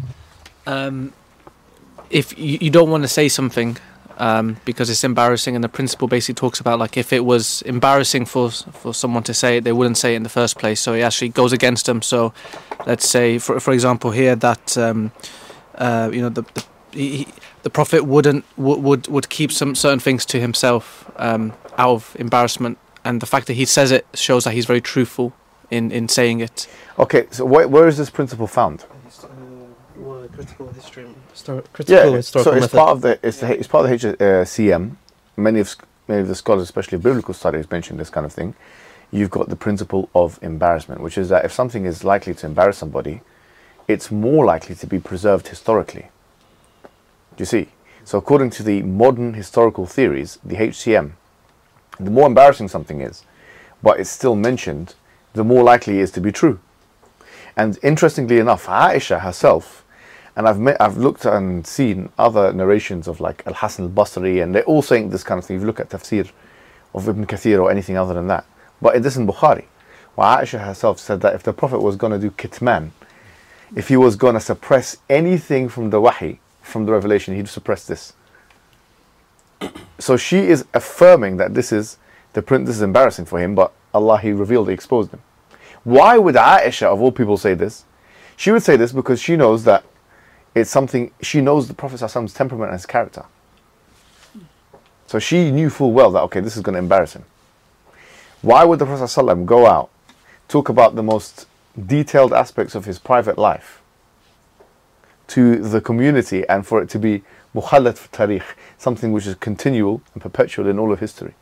Speaker 3: If you don't want to say something because it's embarrassing, and the principle basically talks about, like, if it was embarrassing for someone to say it, they wouldn't say it in the first place. So it actually goes against them. So let's say, for example, here that the Prophet would keep some certain things to himself out of embarrassment, and the fact that he says it shows that he's very truthful in saying it.
Speaker 2: Okay, so where is this principle found?
Speaker 6: Critical history.
Speaker 2: So it's part of the HCM. Many of the scholars, especially biblical studies, mention this kind of thing. You've got the principle of embarrassment, which is that if something is likely to embarrass somebody, it's more likely to be preserved historically. Do you see? So according to the modern historical theories, the HCM, the more embarrassing something is, but it's still mentioned, the more likely it is to be true. And interestingly enough, Aisha herself, and I've looked and seen other narrations of like Al-Hasan al-Basri, and they're all saying this kind of thing. If you look at tafsir of Ibn Kathir or anything other than that. But it is in Bukhari, where Aisha herself said that if the Prophet was going to do kitman, if he was going to suppress anything from the wahi, from the revelation, he'd suppress this. So she is affirming that this is embarrassing for him, but Allah, He revealed, He exposed him. Why would Aisha, of all people, say this? She would say this because she knows that it's something, she knows the Prophet ﷺ's temperament and his character. So she knew full well that, okay, this is going to embarrass him. Why would the Prophet ﷺ go out, talk about the most detailed aspects of his private life to the community, and for it to be mukhallat fi tarikh, something which is continual and perpetual in all of history?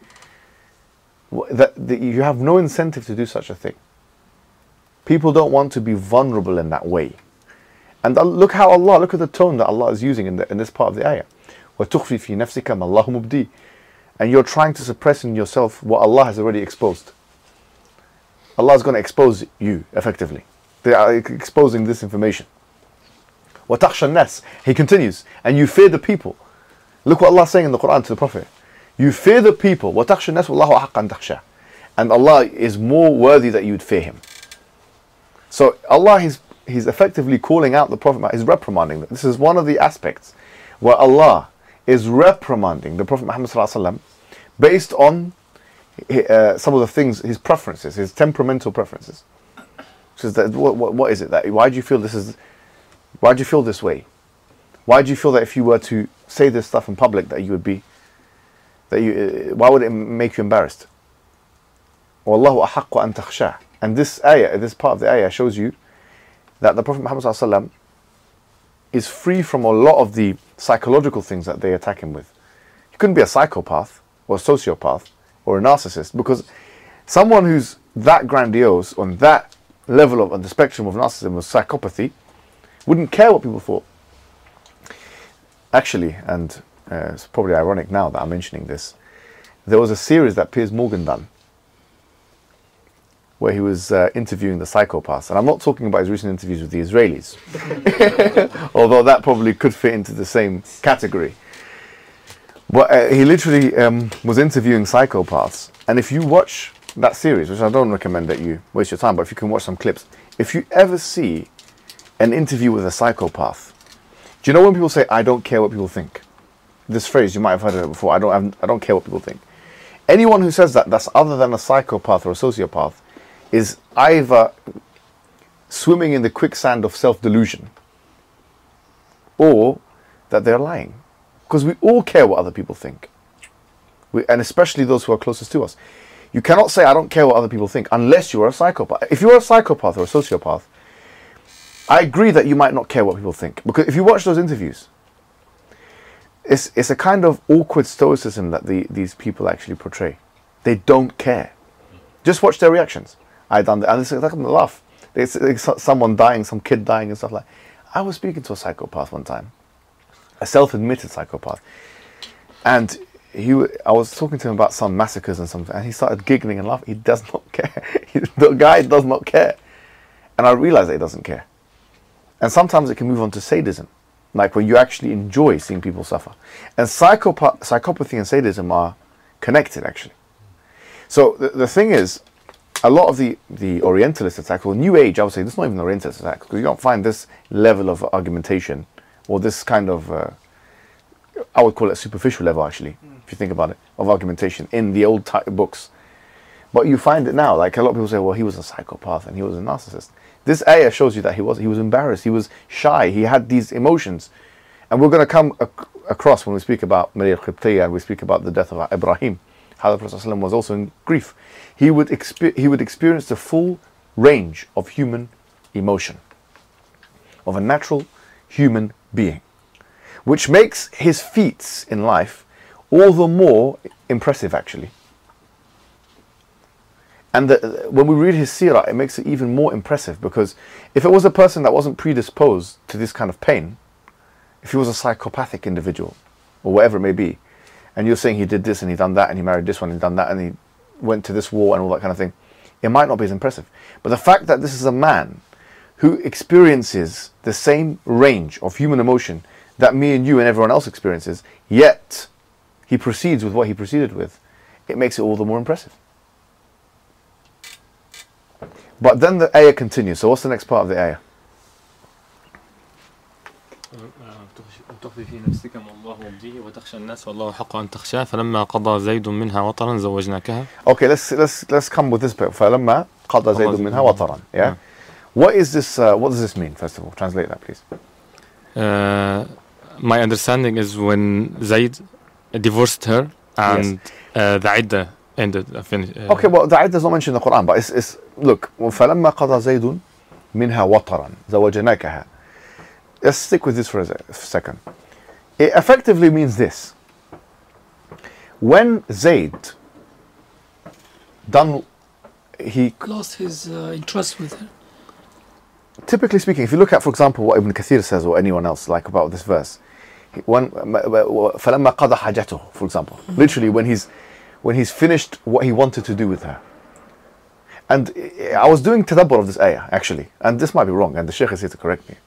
Speaker 2: That you have no incentive to do such a thing. People don't want to be vulnerable in that way. And look at the tone that Allah is using in this part of the ayah. وَتُخْفِي فِي نَفْسِكَ مَا اللَّهُ مُبْدِي. And you're trying to suppress in yourself what Allah has already exposed. Allah is going to expose you, effectively. They are exposing this information. وَتَخْشَى النَّاسِ. He continues, and you fear the people. Look what Allah is saying in the Quran to the Prophet. You fear the people. وَتَخْشَى النَّاسِ وَاللَّهُ أَحَقَّ أَن تَخْشَى. And Allah is more worthy that you would fear Him. So Allah, He's effectively calling out the Prophet, He's reprimanding them. This is one of the aspects where Allah is reprimanding the Prophet Muhammad ﷺ based on some of the things, his preferences, his temperamental preferences. Says that what is it that? Why do you feel this way? Why do you feel that if you were to say this stuff in public that you would be, why would it make you embarrassed? Wallahu ahaqqu an takhsha. And this ayah, this part of the ayah shows you that the Prophet Muhammad ﷺ is free from a lot of the psychological things that they attack him with. He couldn't be a psychopath or a sociopath or a narcissist, because someone who's that grandiose on that level of on the spectrum of narcissism or psychopathy wouldn't care what people thought. Actually, and it's probably ironic now that I'm mentioning this, there was a series that Piers Morgan done where he was interviewing the psychopaths. And I'm not talking about his recent interviews with the Israelis, although that probably could fit into the same category. But he literally was interviewing psychopaths. And if you watch that series, which I don't recommend that you waste your time, but if you can watch some clips, if you ever see an interview with a psychopath, do you know when people say, I don't care what people think? This phrase, you might have heard of it before, I don't care what people think. Anyone who says that, that's other than a psychopath or a sociopath, is either swimming in the quicksand of self-delusion or that they're lying. Because we all care what other people think. And especially those who are closest to us. You cannot say, I don't care what other people think, unless you are a psychopath. If you are a psychopath or a sociopath, I agree that you might not care what people think. Because if you watch those interviews, it's a kind of awkward stoicism that these people actually portray. They don't care. Just watch their reactions. I done that, and it's like a laugh. It's someone dying, some kid dying and stuff like that. I was speaking to a psychopath one time, a self-admitted psychopath, and I was talking to him about some massacres and something, and he started giggling and laughing. He does not care. The guy does not care, and I realized that he doesn't care. And sometimes it can move on to sadism, like when you actually enjoy seeing people suffer. And psychopathy and sadism are connected, actually. So the thing is, a lot of the Orientalist attacks, or New Age, I would say, this is not even Orientalist attacks, because you don't find this level of argumentation, or this kind of, I would call it superficial level, actually, if you think about it, of argumentation in the old books. But you find it now, like a lot of people say, well, he was a psychopath and he was a narcissist. This ayah shows you that he was embarrassed, he was shy, he had these emotions. And we're going to come across when we speak about Maria al-Qibtiyya and we speak about the death of Ibrahim, how the Prophet ﷺ was also in grief. He would experience the full range of human emotion, of a natural human being, which makes his feats in life all the more impressive, actually. And when we read his seerah, it makes it even more impressive, because if it was a person that wasn't predisposed to this kind of pain, if he was a psychopathic individual, or whatever it may be, and you're saying he did this and he done that and he married this one and he done that and he went to this war and all that kind of thing, it might not be as impressive. But the fact that this is a man who experiences the same range of human emotion that me and you and everyone else experiences, yet he proceeds with what he proceeded with, it makes it all the more impressive. But then the ayah continues. So what's the next part of the ayah?
Speaker 5: تخفي في نفسك ما الله مبديه وتخشى الناس والله حق أن تخشاه فلما قضى زيد منها وطرا زوجناكها. Okay, let's come with this bit. فلما قضى زيد منها وطرا. Yeah. What is this? What does this mean? First of all, translate that, please. My understanding is when Zayd divorced her and the iddah ended.
Speaker 2: Okay, well, the iddah is not mentioned in the Quran, but it's look. فلما قضى زيد منها وطرا زوجناكها. Let's stick with this for a second. It effectively means this. When Zayd he
Speaker 9: lost his interest with her.
Speaker 2: Typically speaking, if you look at, for example, what Ibn Kathir says or anyone else like about this verse, فَلَمَّا قَضَى حَاجَتُهُ, for example, literally when he's finished what he wanted to do with her. And I was doing tadabbur of this ayah, actually, and this might be wrong, and the Shaykh is here to correct me.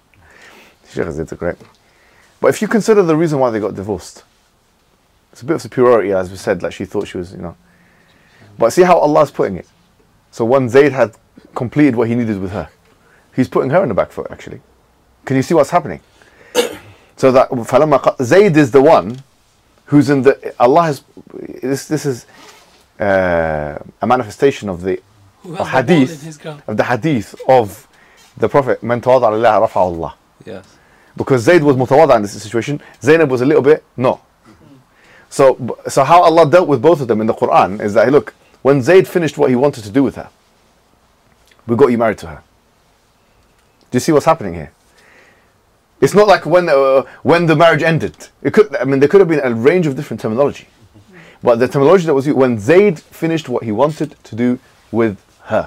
Speaker 2: But if you consider the reason why they got divorced, it's a bit of superiority, as we said, like she thought she was, But see how Allah is putting it. So when Zayd had completed what he needed with her, He's putting her in the back foot, actually. Can you see what's happening? So that Zayd is the one who's in the... Allah has... This is a manifestation of the hadith of the Prophet. Man tawada lillahi rafa'ahu Allah.
Speaker 4: Yes.
Speaker 2: Because Zayd was mutawada in this situation. Zaynab was a little bit no. So how Allah dealt with both of them in the Quran is that, look, when Zayd finished what he wanted to do with her, we got you married to her. Do you see what's happening here? It's not like when the marriage ended. There could have been a range of different terminology. But the terminology that was used, when Zayd finished what he wanted to do with her.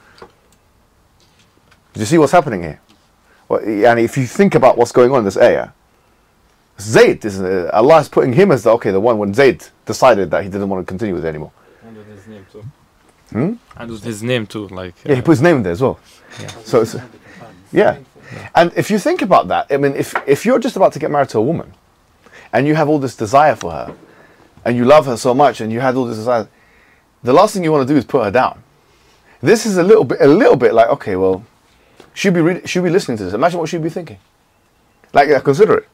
Speaker 2: Do you see what's happening here? Well, and if you think about what's going on in this ayah, Zayd, Allah is putting him as the one when Zayd decided that he didn't want to continue with it anymore.
Speaker 5: And with his name too.
Speaker 2: And
Speaker 5: with his name too, like.
Speaker 2: Yeah, he put his name in there as well.
Speaker 5: Yeah.
Speaker 2: So it's, yeah. And if you think about that, I mean, if you're just about to get married to a woman, and you have all this desire for her, and you love her so much, and you had all this desire, the last thing you want to do is put her down. This is a little bit like, okay, well, she'd be listening to this. Imagine what she'd be thinking. Like, consider it.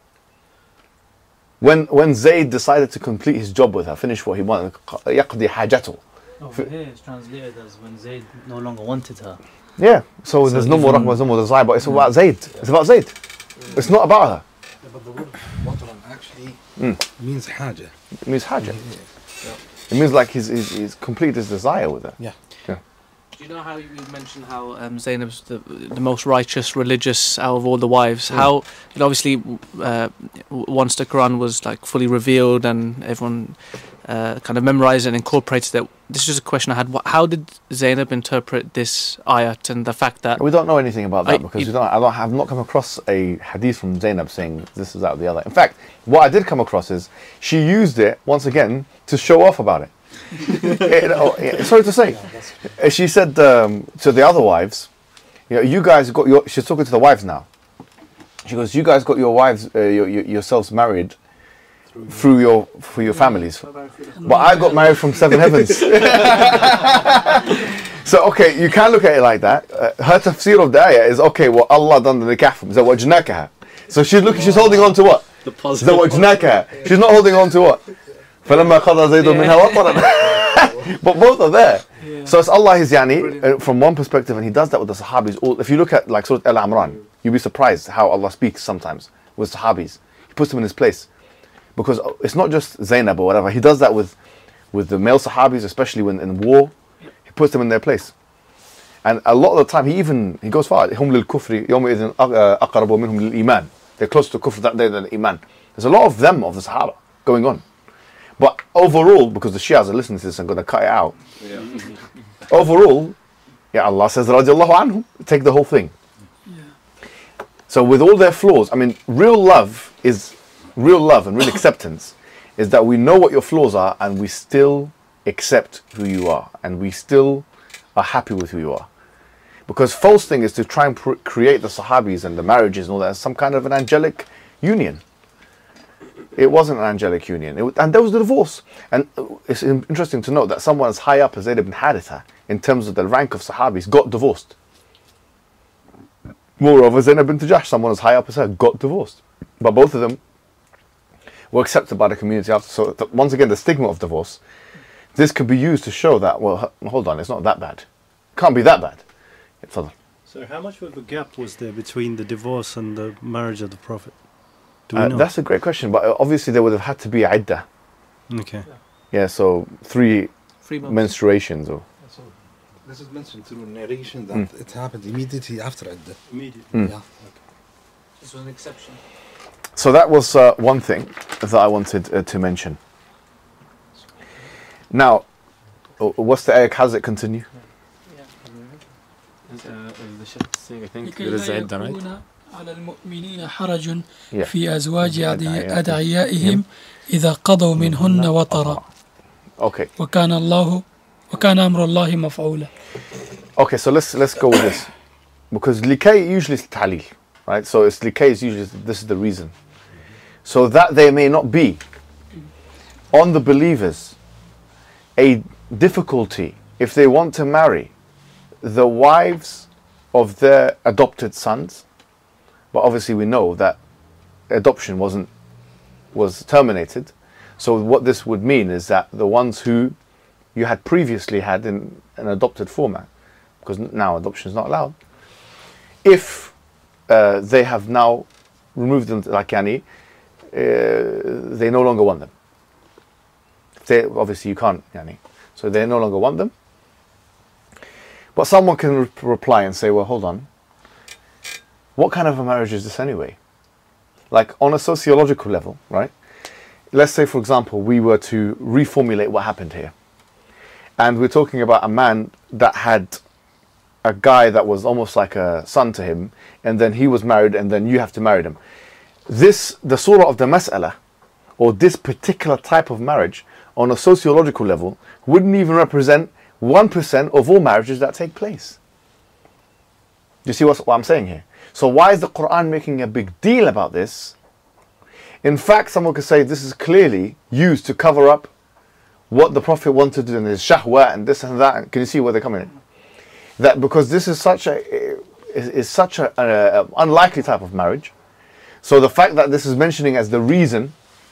Speaker 2: When Zayd decided to complete his job with her, finish what he wanted, يقضي حاجته.
Speaker 7: Over here it's translated as when Zayd no longer wanted her.
Speaker 2: Yeah, so there's no more rahmah, there's no more desire, but it's about Zayd. It's about Zayd. It's not about her.
Speaker 8: Yeah, but the word wataran actually means haja.
Speaker 2: It means haja. It means like he's completed his desire with her.
Speaker 8: Yeah.
Speaker 3: Do you know how you mentioned how Zaynab's the most righteous, religious out of all the wives? How obviously once the Quran was like fully revealed and everyone kind of memorized and incorporated it. This is a question I had. How did Zaynab interpret this ayat and the fact that
Speaker 2: we don't know anything about that because I have not come across a hadith from Zaynab saying this is out of the other. In fact, what I did come across is she used it once again to show off about it. Sorry to say, she said to the other wives, you guys got your. She's talking to the wives now. She goes, you guys got your wives yourselves married for your families, but I got married from seven heavens. So okay, you can look at it like that. Her tafsir of the ayah is okay. Well, Allah done the nikah from zawajnakaha. So she's holding on to what?
Speaker 4: The positive.
Speaker 2: Zawajnakaha. She's not holding on to what? فَلَمَّا قَضَى زَيْدٌ مِنْهَا وَطَرًا. But both are there. Yeah. So it's Allah is from one perspective, and He does that with the Sahabis. If you look at like Surah Al-Imran, you'll be surprised how Allah speaks sometimes with Sahabis. He puts them in His place. Because it's not just Zaynab or whatever. He does that with the male Sahabis, especially when in war. He puts them in their place. And a lot of the time, he goes far. هُمْ لِلْكُفْرِ يَوْمَئِذٍ أَقْرَبُ مِنْهُمْ لِلْإِيمَانِ. They're close to kufr that day than Iman. There's a lot of them, of the Sahaba, going on. But overall, because the Shias are listening to this, I'm going to cut it out. Yeah. Overall, Allah says, radiallahu anhum, take the whole thing. Yeah. So with all their flaws, I mean, real love is real love and real acceptance is that we know what your flaws are and we still accept who you are and we still are happy with who you are. Because false thing is to try and create the Sahabis and the marriages and all that as some kind of an angelic union. It wasn't an angelic union. And there was the divorce. And it's interesting to note that someone as high up as Zayd ibn Haritha, in terms of the rank of Sahabis, got divorced. Moreover, Zainab bint Jahsh, someone as high up as her, got divorced. But both of them were accepted by the community after. So once again, the stigma of divorce, this could be used to show that, well, hold on, it's not that bad. It can't be that bad.
Speaker 10: So how much of a gap was there between the divorce and the marriage of the Prophet? Do we know?
Speaker 2: That's a great question, but obviously there would have had to be iddah.
Speaker 10: Okay.
Speaker 2: Yeah, so three menstruations. Or
Speaker 8: this is mentioned through narration that it happened immediately after iddah.
Speaker 10: Immediately.
Speaker 8: Yeah.
Speaker 3: Okay. This was an exception.
Speaker 2: So that was one thing that I wanted to mention. Now, what's the ayah? How does it continue?
Speaker 5: The Sheikh saying, I think there is iddah, right?
Speaker 9: على المؤمنين حرج في أزواج أدعيائهم إذا قضوا منهن وطرا.
Speaker 2: Okay.
Speaker 9: وكان أمر الله مفعولا.
Speaker 2: Okay, so let's go with this, because likay usually is ta'lil, right? So it's likay is usually this is the reason, so that there may not be on the believers a difficulty if they want to marry the wives of their adopted sons. But obviously we know that adoption was terminated. So what this would mean is that the ones who you had previously had in an adopted format, because now adoption is not allowed, if they have now removed them, like yani, they no longer want them. Obviously you can't, yani, so they no longer want them. But someone can reply and say, well, hold on. What kind of a marriage is this anyway? Like on a sociological level, right? Let's say, for example, we were to reformulate what happened here. And we're talking about a man that had a guy that was almost like a son to him, and then he was married, and then you have to marry him. The surah of the mas'ala, or this particular type of marriage, on a sociological level, wouldn't even represent 1% of all marriages that take place. Do you see what I'm saying here? So why is the Quran making a big deal about this? In fact, someone could say this is clearly used to cover up what the Prophet wanted in his shahwa and this and that. Can you see where they're coming in? That because this is such an unlikely type of marriage. So the fact that this is mentioning as the reason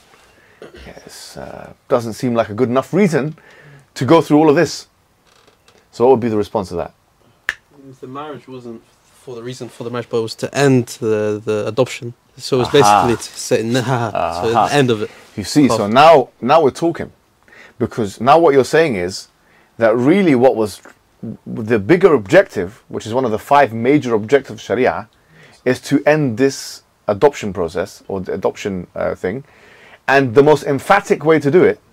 Speaker 2: doesn't seem like a good enough reason to go through all of this. So what would be the response to that?
Speaker 6: The marriage wasn't for the reason for the marriage, but it was to end the adoption. So it's basically to say so the end of it.
Speaker 2: You see, so now we're talking, because now what you're saying is that really what was the bigger objective, which is one of the 5 major objectives of Sharia, is to end this adoption process or the adoption thing, and the most emphatic way to do it,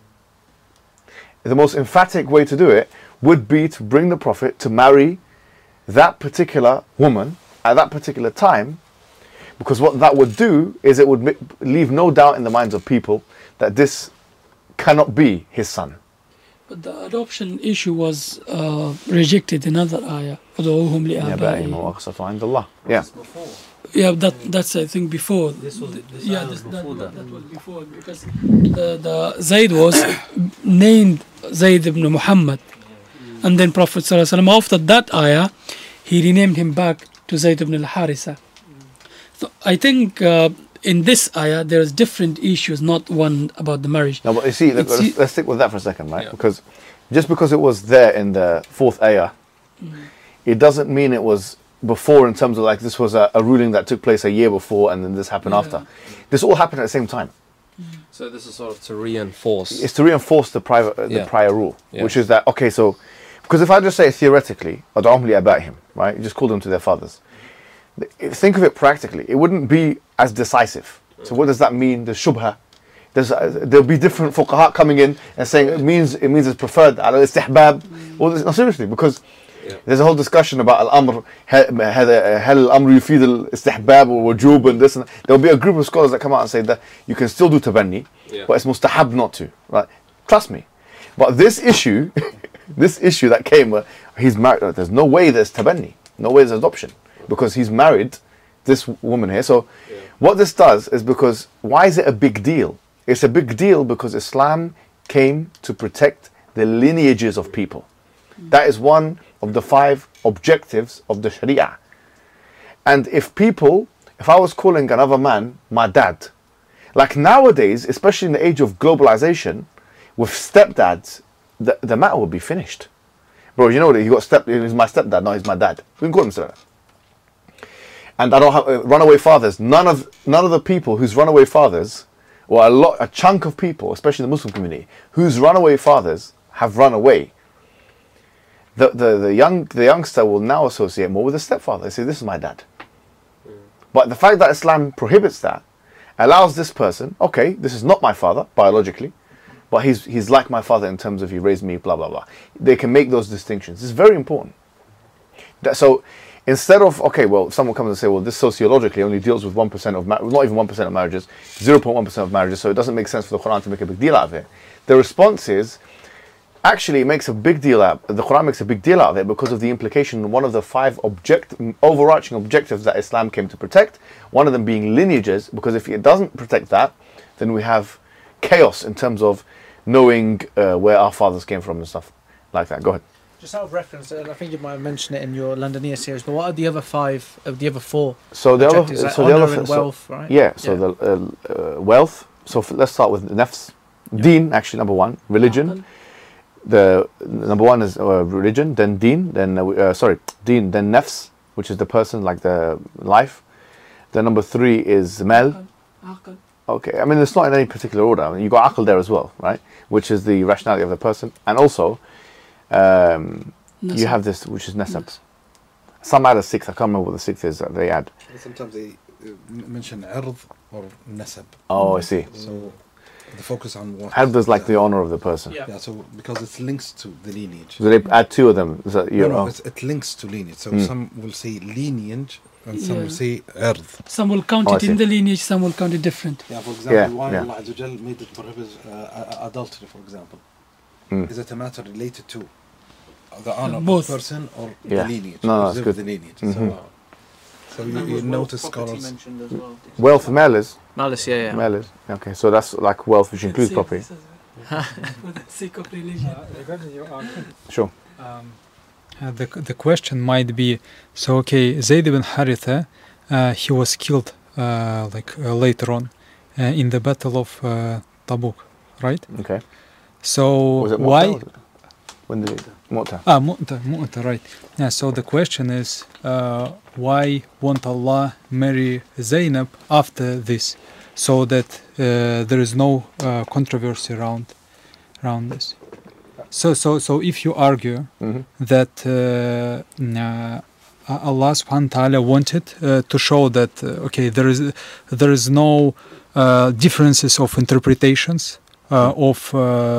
Speaker 2: would be to bring the Prophet to marry that particular woman at that particular time, because what that would do is it would leave no doubt in the minds of people that this cannot be his son.
Speaker 9: But the adoption issue was rejected in another ayah.
Speaker 2: Yeah.
Speaker 9: Yeah, that's I think before. That was before, because the Zayd was named Zayd ibn Muhammad, and then Prophet ﷺ, after that ayah, he renamed him back to Zayd ibn al-Harisa. So I think in this ayah there is different issues, not one about the marriage.
Speaker 2: Now, but you see, let's stick with that for a second, right? Yeah. Because just because it was there in the 4th ayah, it doesn't mean it was before, in terms of like this was a ruling that took place a year before and then this happened after. This all happened at the same time.
Speaker 4: So this is sort of to reinforce.
Speaker 2: It's to reinforce the prior rule, which is that, okay, so, because if I just say theoretically, about him, right? You just call them to their fathers. Think of it practically. It wouldn't be as decisive. So what does that mean? The shubha. There'll be different fuqaha coming in and saying it means it's preferred. Al istihbab. No, seriously, because There's a whole discussion about al-amr, هل الأمر يفيد الاستحباب والوجوب and this and that. There'll be a group of scholars that come out and say that you can still do tabanni, but it's mustahab not to. Right? Trust me. But this issue, this issue that came where he's married, there's no way there's tabanni, no way there's adoption, because he's married this woman here. So what this does is because, why is it a big deal? It's a big deal because Islam came to protect the lineages of people. That is one of the 5 objectives of the Sharia. And if I was calling another man my dad, like nowadays, especially in the age of globalization, with stepdads, the matter would be finished. Bro, you know that you got he's my stepdad, no, he's my dad. We can call him so. And I don't have runaway fathers. None of the people whose runaway fathers, or a chunk of people, especially the Muslim community, whose runaway fathers have run away, the youngster will now associate more with the stepfather. They say, this is my dad. But the fact that Islam prohibits that allows this person, okay, this is not my father biologically, but he's like my father in terms of he raised me, blah blah blah. They can make those distinctions. It's very important. So instead of, okay, well, if someone comes and say, well, this sociologically only deals with 1% of not even 1% of marriages, 0.1% of marriages, so it doesn't make sense for the Quran to make a big deal out of it. The response is, actually, it makes a big deal out. The Quran makes a big deal out of it because of the implication. One of the 5 overarching objectives that Islam came to protect, one of them being lineages, because if it doesn't protect that, then we have chaos in terms of knowing where our fathers came from and stuff like that. Go ahead.
Speaker 3: Just out of reference, I think you might have mentioned it in your Londonier series, but what are the other 5 of the other 4?
Speaker 2: So the
Speaker 3: objectives? Honor and wealth, right?
Speaker 2: Yeah. So the wealth. So let's start with nafs, deen. Actually, number 1, religion. The number 1 is religion, then deen, then deen, then nafs, which is the person, like the life. Then number 3 is mal. Okay, I mean it's not in any particular order. I mean, you got aql there as well, right? Which is the rationality of the person, and also you have this, which is nasab. Some add a 6. I can't remember what the 6th is that they add.
Speaker 8: Sometimes they mention ird or nasab.
Speaker 2: Oh, I see.
Speaker 8: So the focus on what
Speaker 2: ird is like the honor of the person.
Speaker 8: Yeah. So because it links to the lineage.
Speaker 2: So they add 2 of them. Is that
Speaker 8: it links to lineage. So some will say lineage. And some will say ird.
Speaker 9: Some will count it in the lineage, some will count it different.
Speaker 8: Yeah, for example, why Allah Azza wa Jal made it prohibit adultery, for example. Is it a matter related to the honor of the person or the lineage?
Speaker 2: No, that's good.
Speaker 8: The lineage. So you notice scholars.
Speaker 2: Wealth, malice.
Speaker 3: Malice, yeah.
Speaker 2: Malice. Okay, so that's like wealth, which includes property.
Speaker 9: For the sake of religion.
Speaker 11: Regarding your argument.
Speaker 2: Sure.
Speaker 11: The question might be, so okay, Zayd ibn Haritha, he was killed later on in the battle of Tabuk, right?
Speaker 2: Okay.
Speaker 11: So
Speaker 2: was it
Speaker 11: why?
Speaker 2: When did Mu'ta?
Speaker 11: Mu'ta, right. Yeah, so the question is, why won't Allah marry Zainab after this, so that there is no controversy around this? So if you argue that Allah subhanahu wa ta'ala wanted to show that okay, there is no differences of interpretations of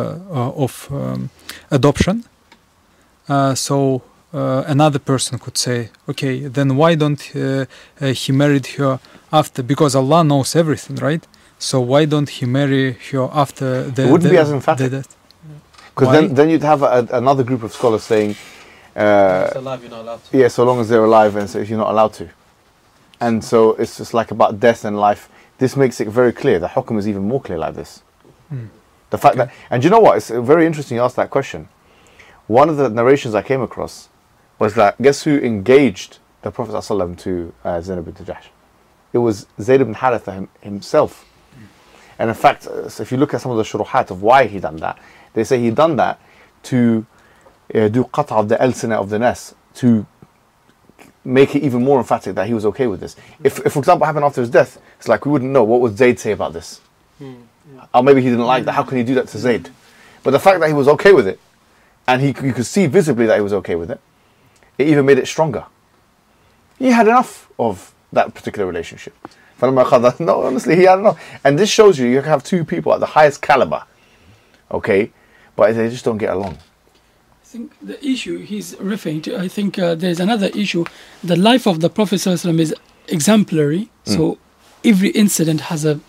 Speaker 11: adoption, so another person could say, okay, then why don't he married her after, because Allah knows everything, right? So why don't he marry her after the
Speaker 2: it wouldn't be as emphatic. Because then you'd have another group of scholars saying,
Speaker 6: alive, you're not allowed to.
Speaker 2: Yeah, so long as they're alive, and so if you're not allowed to. And so it's just like about death and life. This makes it very clear. The hukm is even more clear like this. The fact that, and you know what? It's very interesting you asked that question. One of the narrations I came across was that, guess who engaged the Prophet ﷺ to Zainab bint Jahsh? It was Zayd ibn Haritha himself. And in fact, so if you look at some of the shuruhat of why he done that, they say he done that to do qata of the alsina of the nas, to make it even more emphatic that he was okay with this. If for example, happened after his death, it's like we wouldn't know what would Zayd say about this. Or maybe he didn't like that. How can he do that to Zayd? But the fact that he was okay with it, and you could see visibly that he was okay with it, it even made it stronger. He had enough of that particular relationship. No, honestly, he had enough. And this shows you can have 2 people at the highest caliber, okay, but they just don't get along.
Speaker 9: think the issue he's referring to, I think there's another issue. The life of the Prophet ﷺ is exemplary. So every incident has a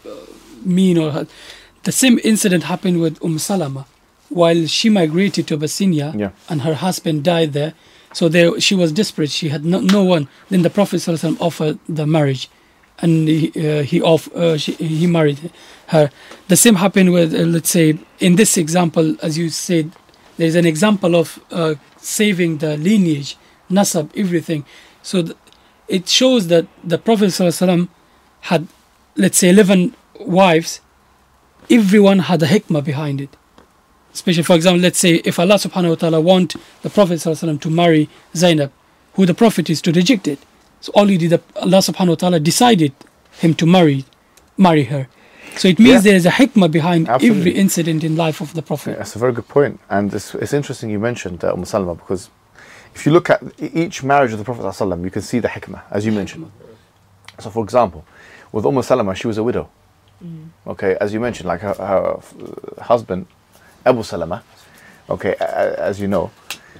Speaker 9: the same incident happened with Salama while she migrated to Abyssinia and her husband died there. So she was desperate. She had no one. Then the Prophet ﷺ offered the marriage, and he married her. The same happened with, let's say, in this example, as you said, there's an example of saving the lineage, nasab, everything. So it shows that the Prophet ﷺ had, let's say, 11 wives. Everyone had a hikmah behind it. Especially, for example, let's say if Allah subhanahu wa ta'ala want the Prophet ﷺ to marry Zainab, who the Prophet is, to reject it. So all he did, Allah subhanahu wa ta'ala decided him to marry her. So it means there is a hikmah behind every incident in life of the Prophet.
Speaker 2: Yeah, that's a very good point. And it's interesting you mentioned Salama, because if you look at each marriage of the Prophet ﷺ, you can see the hikmah, as you mentioned. So for example, with Salama, she was a widow. Okay, as you mentioned, like her husband, Abu Salama, okay, as you know,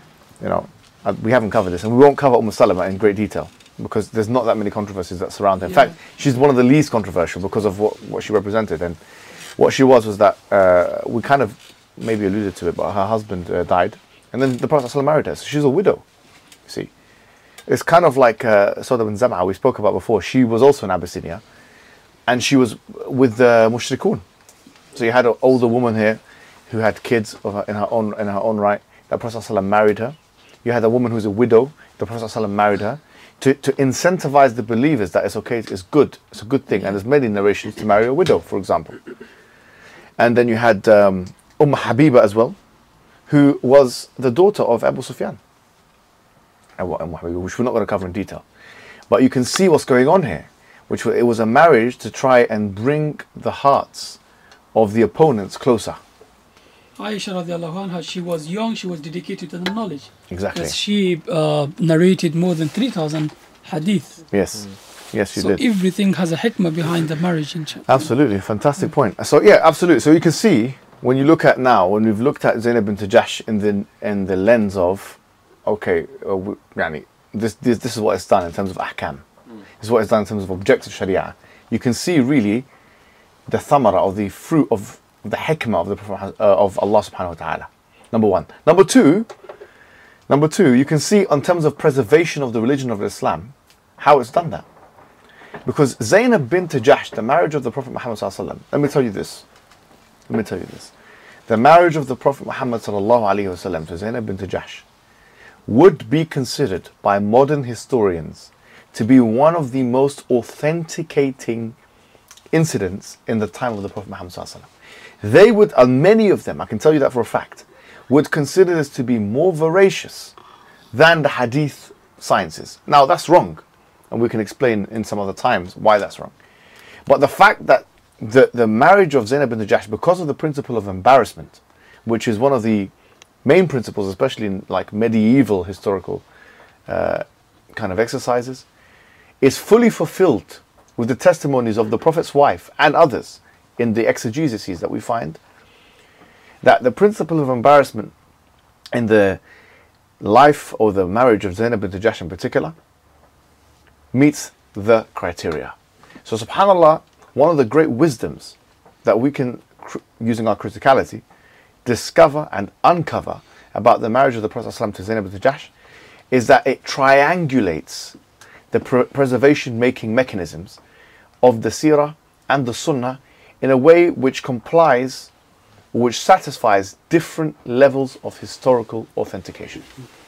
Speaker 2: we haven't covered this, and we won't cover Salama in great detail because there's not that many controversies that surround her. In fact, she's one of the least controversial because of what she represented. And what she was that we kind of maybe alluded to it, but her husband died, and then the Prophet ﷺ married her, so she's a widow. You see, it's kind of like Sauda bin Zam'a we spoke about before. She was also in Abyssinia, and she was with the mushrikun. So you had an older woman here who had kids in her own right. The Prophet ﷺ married her. You had a woman who's a widow. The Prophet ﷺ married her to incentivize the believers that it's okay, it's good, it's a good thing. And there's many narrations to marry a widow, for example. And then you had Habiba as well, who was the daughter of Abu Sufyan, which we're not going to cover in detail. But you can see what's going on here, it was a marriage to try and bring the hearts of the opponents closer.
Speaker 9: Aisha radiallahu anha, she was young, she was dedicated to the knowledge.
Speaker 2: Exactly.
Speaker 9: Because she narrated more than 3,000 hadith.
Speaker 2: Yes. Yes, you did.
Speaker 9: So everything has a hikmah behind the marriage.
Speaker 2: Absolutely, fantastic point. So yeah, absolutely. So you can see, when you look at now, when we've looked at Zainab bint Jahsh in the lens of, okay, this is what it's done in terms of ahkam. This is what it's done in terms of objective sharia. You can see really the thamara, of the fruit of the hikmah of the Prophet, of Allah subhanahu wa ta'ala. Number one. Number two, you can see in terms of preservation of the religion of Islam, how it's done that. Because Zainab bint Jahsh, the marriage of the Prophet Muhammad sallallahu alaihi wasallam, let me tell you this. The marriage of the Prophet Muhammad sallallahu alaihi wasallam to Zainab bint Jahsh would be considered by modern historians to be one of the most authenticating incidents in the time of the Prophet Muhammad sallallahu alaihi wasallam. They would, and many of them, I can tell you that for a fact, would consider this to be more veracious than the hadith sciences. Now that's wrong, and we can explain in some other times why that's wrong. But the fact that the marriage of Zainab bint Jahsh, because of the principle of embarrassment, which is one of the main principles, especially in like medieval historical kind of exercises, is fully fulfilled with the testimonies of the Prophet's wife and others in the exegeses that we find, that the principle of embarrassment in the life or the marriage of Zainab bint Jahsh in particular meets the criteria. So subhanAllah, one of the great wisdoms that we can, using our criticality, discover and uncover about the marriage of the Prophet ﷺ to Zainab bint Jahsh is that it triangulates the preservation making mechanisms of the seerah and the sunnah in a way which complies, which satisfies different levels of historical authentication.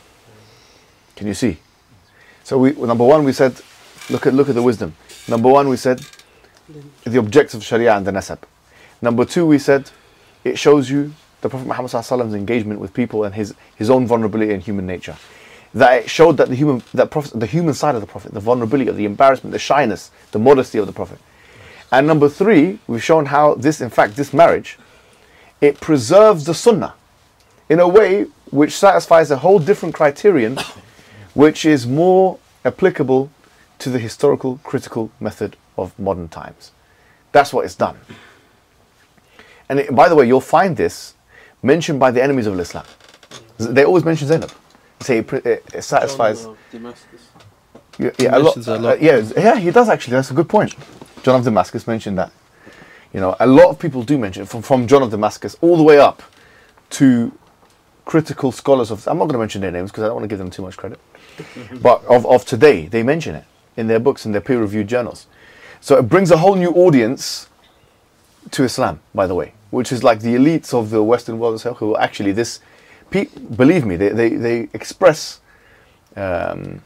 Speaker 2: Can you see? So number one, we said, look at the wisdom. Number one, we said the objects of Sharia and the nasab. Number two, we said it shows you the Prophet Muhammad ﷺ's engagement with people and his own vulnerability and human nature. That it showed that the human side of the Prophet, the vulnerability, the embarrassment, the shyness, the modesty of the Prophet. And number three, we've shown how this marriage, it preserves the sunnah in a way which satisfies a whole different criterion, which is more applicable to the historical critical method of modern times. That's what it's done. And by the way, you'll find this mentioned by the enemies of Islam. They always mention Zainab. They say it satisfies. Yeah, a lot. Yeah, he does actually. That's a good point. John of Damascus mentioned that. You know, a lot of people do mention it, from John of Damascus all the way up to critical scholars of. I'm not going to mention their names because I don't want to give them too much credit. But of today, they mention it in their books, in their peer-reviewed journals. So it brings a whole new audience to Islam, by the way, which is like the elites of the Western world itself, who actually believe me, they express a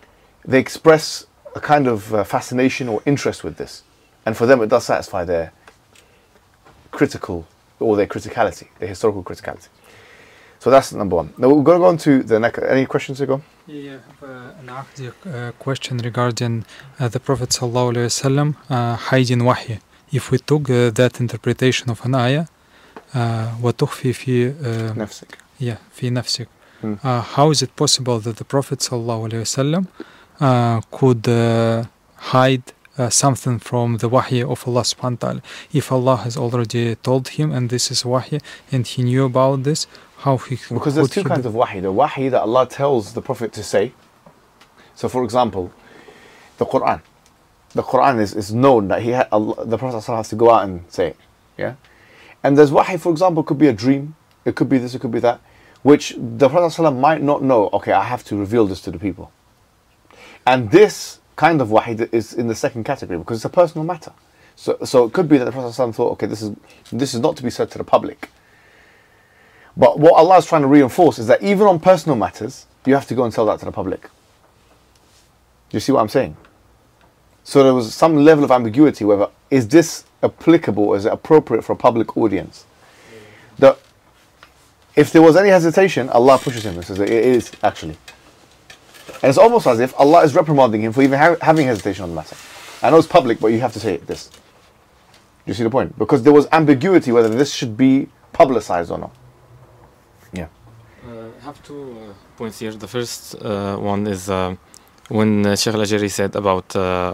Speaker 2: kind of fascination or interest with this, and for them it does satisfy their critical or their criticality, their historical criticality. So that's number one. Now we're going to go on to the next. Any questions, Hugo?
Speaker 11: Yeah, an Aqdi question regarding the Prophet sallallahu alaihi wasallam hiding wahy. If we took that interpretation of an ayah, وتخفي في
Speaker 2: نفسك.
Speaker 11: Yeah, في نفسك. How is it possible that the Prophet sallallahu alaihi wasallam could hide something from the wahy of Allah subhanahu wa ta'ala? If Allah has already told him and this is wahy and he knew about this, how he
Speaker 2: because there's two kinds of wahy. The wahy that Allah tells the Prophet to say. So for example, the Quran. The Quran is known that the Prophet has to go out and say it. Yeah? And there's wahy, for example, could be a dream, it could be this, it could be that, which the Prophet might not know, okay, I have to reveal this to the people. And this kind of wahy is in the second category because it's a personal matter. So it could be that the Prophet thought, okay, this is not to be said to the public. But what Allah is trying to reinforce is that even on personal matters, you have to go and tell that to the public. You see what I'm saying? So there was some level of ambiguity whether is this applicable, is it appropriate for a public audience? That if there was any hesitation, Allah pushes him and says it is actually. And it's almost as if Allah is reprimanding him for even having hesitation on the matter. I know it's public, but you have to say this. Do you see the point? Because there was ambiguity whether this should be publicized or not. Yeah.
Speaker 4: I have 2 points here. The first one is when Sheikh Al-Ajuri said about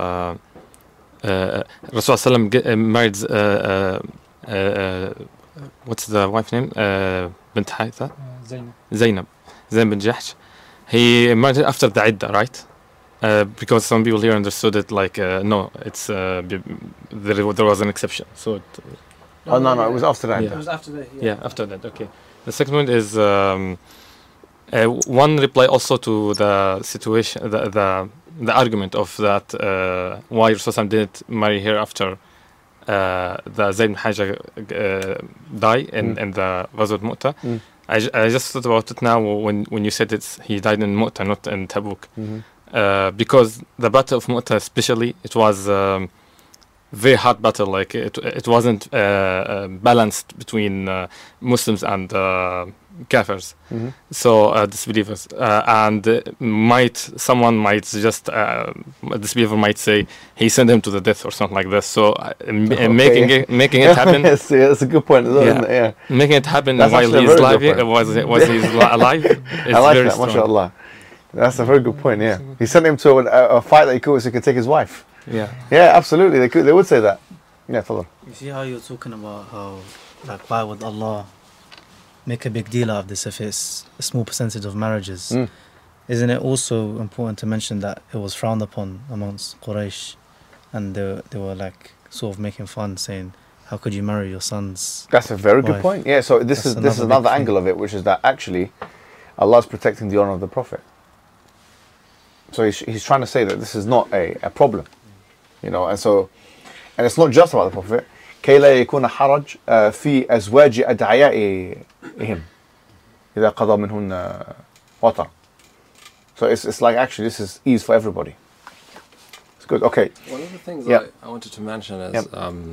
Speaker 4: Rasulullah married what's the wife's name? Bint Haitha? Zainab bin Jahsh. He married her after the Iddah, right? Because some people here understood it like no, it's there was an exception. So
Speaker 2: no, it was after that.
Speaker 3: It was after that.
Speaker 4: Yeah, after that. Okay. The second one is one reply also to the situation, the argument of that why Rasulullah didn't marry her after the Zayd bin Hajar die in the Ghazwat Mu'tah. I just thought about it now when you said he died in Mu'tah, not in Tabuk. Because the Battle of Mu'tah especially, it was very hard battle. Like it wasn't balanced between Muslims and Kafirs, so disbelievers, and someone might just a disbeliever might say he sent him to the death or something like this. So making it happen.
Speaker 2: Yes, that's a good point as well, isn't it? Yeah,
Speaker 4: making it happen while he's alive. Was he alive?
Speaker 2: I like that, mashallah. That's a very good point. Yeah, he sent him to a fight that he could, so he could take his wife.
Speaker 4: Yeah,
Speaker 2: absolutely. They would say that. Yeah, follow.
Speaker 7: You see how you're talking about how, like, why would Allah make a big deal out of this if it's a small percentage of marriages? Isn't it also important to mention that it was frowned upon amongst Quraysh, and they were like sort of making fun, saying, "How could you marry your son's?"
Speaker 2: That's a very good point. Yeah. So this is another angle of it, which is that actually Allah is protecting the honor of the Prophet. So he's trying to say that this is not a problem. You know, and it's not just about the Prophet. كي لا يكون حرج في أزواج أدعيائهم إذا قضى منهن وطر. So it's like actually this is ease for everybody. It's good. Okay.
Speaker 4: One of the things I wanted to mention is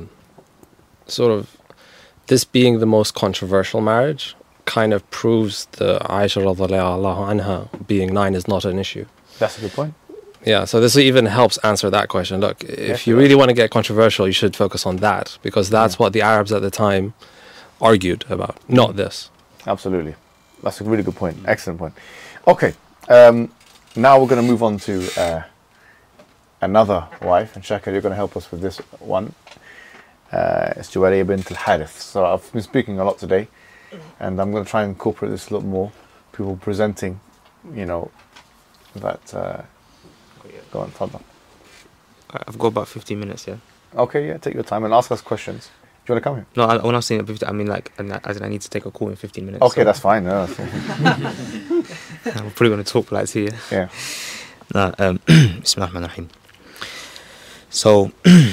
Speaker 4: sort of this being the most controversial marriage kind of proves the Aisha radhiyallahu anha being 9 is not an issue.
Speaker 2: That's a good point.
Speaker 4: Yeah, so this even helps answer that question. Look, if you really want to get controversial, you should focus on that, because that's what the Arabs at the time argued about, not this.
Speaker 2: Absolutely. That's a really good point. Excellent point. Okay, now we're going to move on to another wife, and Shakir, you're going to help us with this one. It's Juwariya bint al-Harith. So I've been speaking a lot today, and I'm going to try and incorporate this a little more. people presenting, that. Go on, Fadda.
Speaker 12: I've got about 15 minutes, yeah.
Speaker 2: Okay, yeah, take your time and ask us questions. Do you want to come here?
Speaker 12: No, when I was saying 15, I mean like, I need to take a call in 15 minutes.
Speaker 2: Okay, so. That's fine. No, that's fine.
Speaker 12: I'm probably going to talk for like 2 years.
Speaker 2: Yeah.
Speaker 12: No, Bismillah ar-Rahman ar-Rahim. So,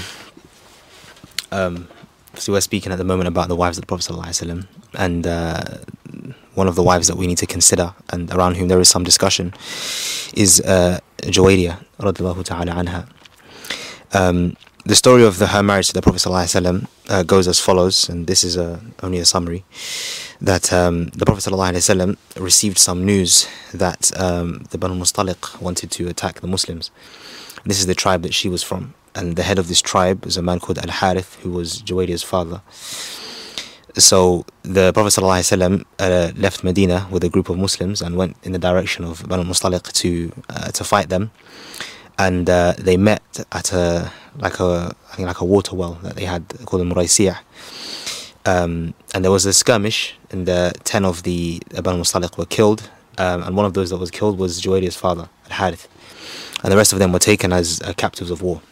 Speaker 12: we're speaking at the moment about the wives of the Prophet ﷺ, and one of the wives that we need to consider and around whom there is some discussion is Juwayriyah radiyallahu ta'ala anha. The story of her marriage to the Prophet ﷺ goes as follows, and this is only a summary, that the Prophet ﷺ received some news that the Banu Mustaliq wanted to attack the Muslims. This is the tribe that she was from, and the head of this tribe is a man called Al-Harith, who was Juwayriyah's father. So the Prophet ﷺ left Medina with a group of Muslims and went in the direction of Banu Mustaliq to fight them. And they met at a water well that they had called the Muraysiyah. And there was a skirmish, and 10 of the Banu Mustaliq were killed. And one of those that was killed was Juwayriyah's father, Al-Harith. And the rest of them were taken as captives of war.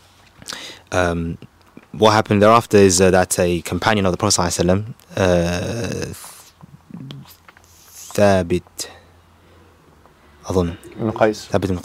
Speaker 12: What happened thereafter is that a companion of the Prophet ﷺ, Thabit ibn Qais,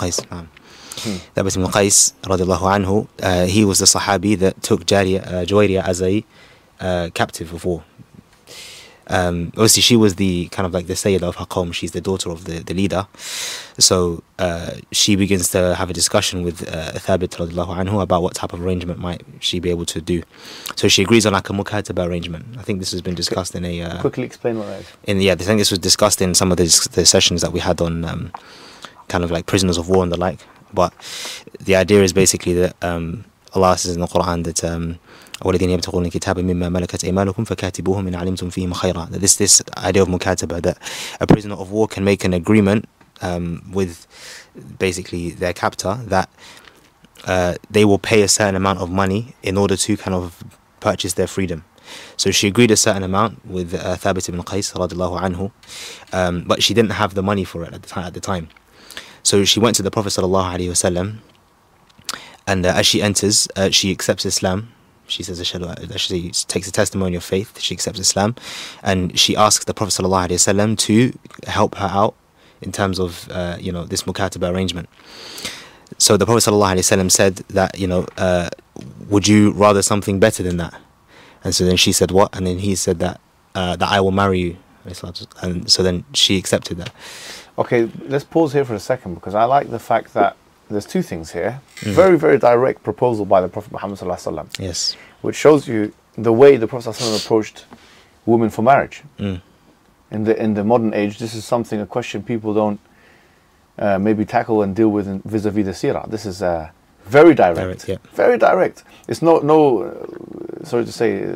Speaker 12: Thabit ibn Qais radiallahu anhu, he was the Sahabi that took Juwayriyah as a captive of war. Obviously she was the kind of like the Sayyidah of her qawm, she's the daughter of the leader. So she begins to have a discussion with Thabit radiallahu anhu about what type of arrangement might she be able to do. So she agrees on like a mukataba arrangement. I think this has been discussed in a...
Speaker 2: quickly explain what that is.
Speaker 12: I think this was discussed in some of the sessions that we had on kind of like prisoners of war and the like. But the idea is basically that Allah says in the Quran that وَالَّذِينَ يَبْتَغُونَ الْكِتَابَ مِمَّا مَلَكَتْ أَيْمَانُكُمْ فَكَاتِبُوهُمْ إِنْ عَلِمْتُمْ فِيهِمْ خَيْرًا. That this idea of mukataba, that a prisoner of war can make an agreement with basically their captor that they will pay a certain amount of money in order to kind of purchase their freedom. So she agreed a certain amount with Thabit ibn Qais radiallahu anhu, but she didn't have the money for it at the time. So she went to the Prophet sallallahu alaihi wasallam, and as she enters, she accepts Islam. She says, she takes a testimony of faith. She accepts Islam, and she asks the Prophet sallallahu alaihi wasallam to help her out in terms of this mukataba arrangement. So the Prophet sallallahu alaihi wasallam said that would you rather something better than that? And so then she said, what? And then he said that I will marry you. And so then she accepted that.
Speaker 2: Okay, let's pause here for a second, because I like the fact that there's two things here. Very, very direct proposal by the Prophet Muhammad sallallahu alaihi wasallam.
Speaker 12: Yes.
Speaker 2: Which shows you the way the Prophet sallallahu alaihi wasallam approached women for marriage. In the modern age, this is a question people don't maybe tackle and deal with vis-a-vis the seerah. This is very direct. Very direct. It's no sorry to say,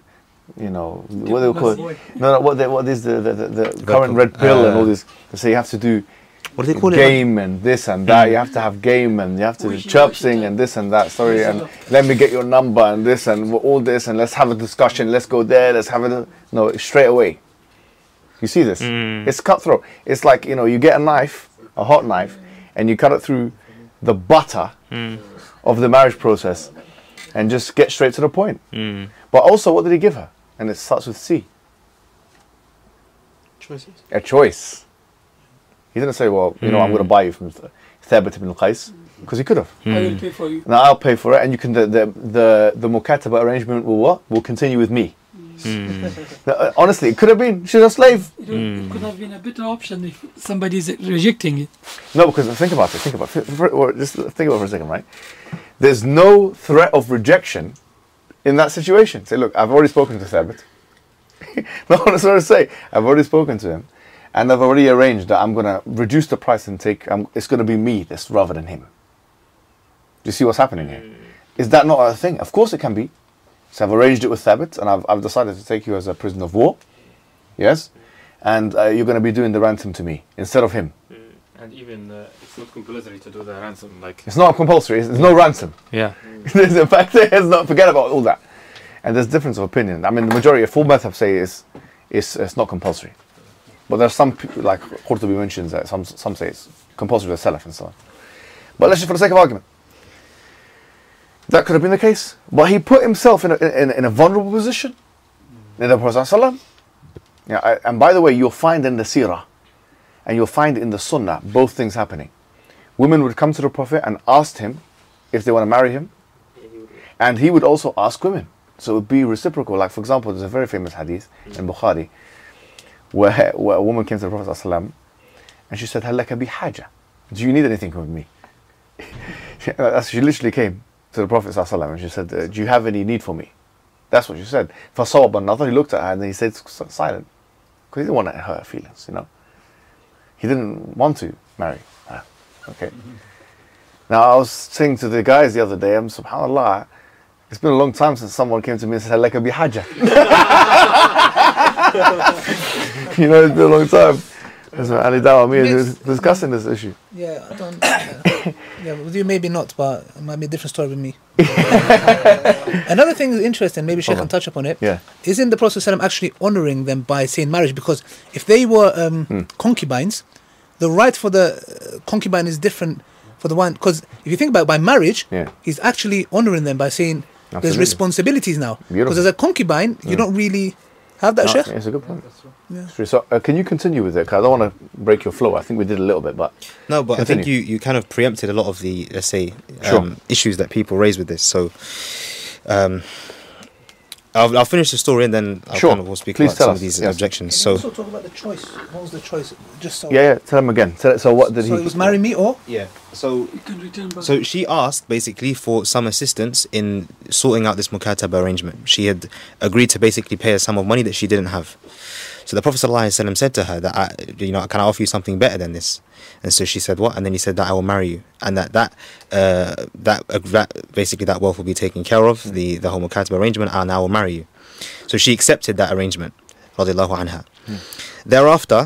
Speaker 2: what they call it? What is the current red pill and all this? They say you have to do
Speaker 12: what do they call
Speaker 2: game and this and that. You have to have game and you have to chirp sing and this and that. Sorry, and let me get your number and this and all this, and let's have a discussion. Let's go there. Let's have it. No, straight away. You see this? It's cutthroat. It's like you get a knife, a hot knife, and you cut it through the butter of the marriage process, and just get straight to the point. But also, what did he give her? And it starts with C.
Speaker 12: Choices.
Speaker 2: A choice. He didn't say, well, I'm going to buy you from Thabit ibn Qais, because he could have.
Speaker 9: I will pay for you.
Speaker 2: Now I'll pay for it, and you can. The mukataba arrangement will what? Will continue with me. Honestly, it could have been. She's a slave.
Speaker 9: It could have been a better option if somebody is rejecting it.
Speaker 2: No, because think about it. Just think about it for a second, right? There's no threat of rejection in that situation. Say, look, I've already spoken to Thabit. No, that's what I say. I've already spoken to him, and I've already arranged that I'm going to reduce the price and take. It's going to be me this rather than him. Do you see what's happening here? Is that not a thing? Of course it can be. So I've arranged it with Thabit, and I've decided to take you as a prisoner of war. Yes, and you're going to be doing the ransom to me instead of him.
Speaker 4: And even it's not compulsory to do the ransom. Like
Speaker 2: it's not compulsory. There's no ransom.
Speaker 12: Yeah.
Speaker 2: In fact, there's not. Forget about all that. And there's difference of opinion. I mean, the majority of full madhab say it's not compulsory. But there's some people, like Qurtubi mentions that some say it's compulsory to Salaf and so on. But let's just, for the sake of argument, that could have been the case. But he put himself in a vulnerable position in the Prophet ﷺ. Yeah, and by the way, you'll find in the seerah and you'll find in the sunnah both things happening. Women would come to the Prophet and ask him if they want to marry him, and he would also ask women. So it would be reciprocal. Like, for example, there's a very famous hadith in Bukhari where a woman came to the Prophet ﷺ and she said, "Hal laka bi haja? Do you need anything from me?" She literally came to the Prophet ﷺ and she said, "Do you have any need for me?" That's what she said. فَصَوَبَ النَّظَرِ, he looked at her and then he stayed silent. Because he didn't want to hurt her feelings, you know. He didn't want to marry her. Okay. Now, I was saying to the guys the other day, subhanAllah, it's been a long time since someone came to me and said, "Laka bi haja." You know, it's been a long time. So Ali Dawa, me discussing this issue.
Speaker 13: Yeah, I don't. Yeah, with you maybe not, but it might be a different story with me. Another thing is interesting. Maybe Sheikh can touch upon it.
Speaker 2: Yeah.
Speaker 13: Isn't the Prophet ﷺ actually honouring them by saying marriage? Because if they were concubines, the right for the concubine is different for the one. Because if you think about it, by marriage, he's actually honouring them by saying there's responsibilities now. Because as a concubine, you don't really have that, Sheikh.
Speaker 2: Yeah, it's a good point. Yeah. So can you continue with it? Because I don't want to break your flow. I think we did a little bit, but
Speaker 12: no. But continue. I think you kind of preempted a lot of the, let's say, issues that people raise with this. So I'll finish the story and then I'll kind of will speak about some of these objections.
Speaker 13: Can you also talk about the choice? What was the choice? Just so.
Speaker 2: Yeah. Tell him again. So what did he?
Speaker 13: So it was marry me or?
Speaker 12: Yeah. So she asked basically for some assistance in sorting out this mukataba arrangement. She had agreed to basically pay a sum of money that she didn't have. So the Prophet ﷺ said to her that, can I offer you something better than this? And so she said, what? And then he said that I will marry you, and that basically that wealth will be taken care of, the whole mukataba arrangement, and I will marry you. So she accepted that arrangement, radiallahu anha. Thereafter,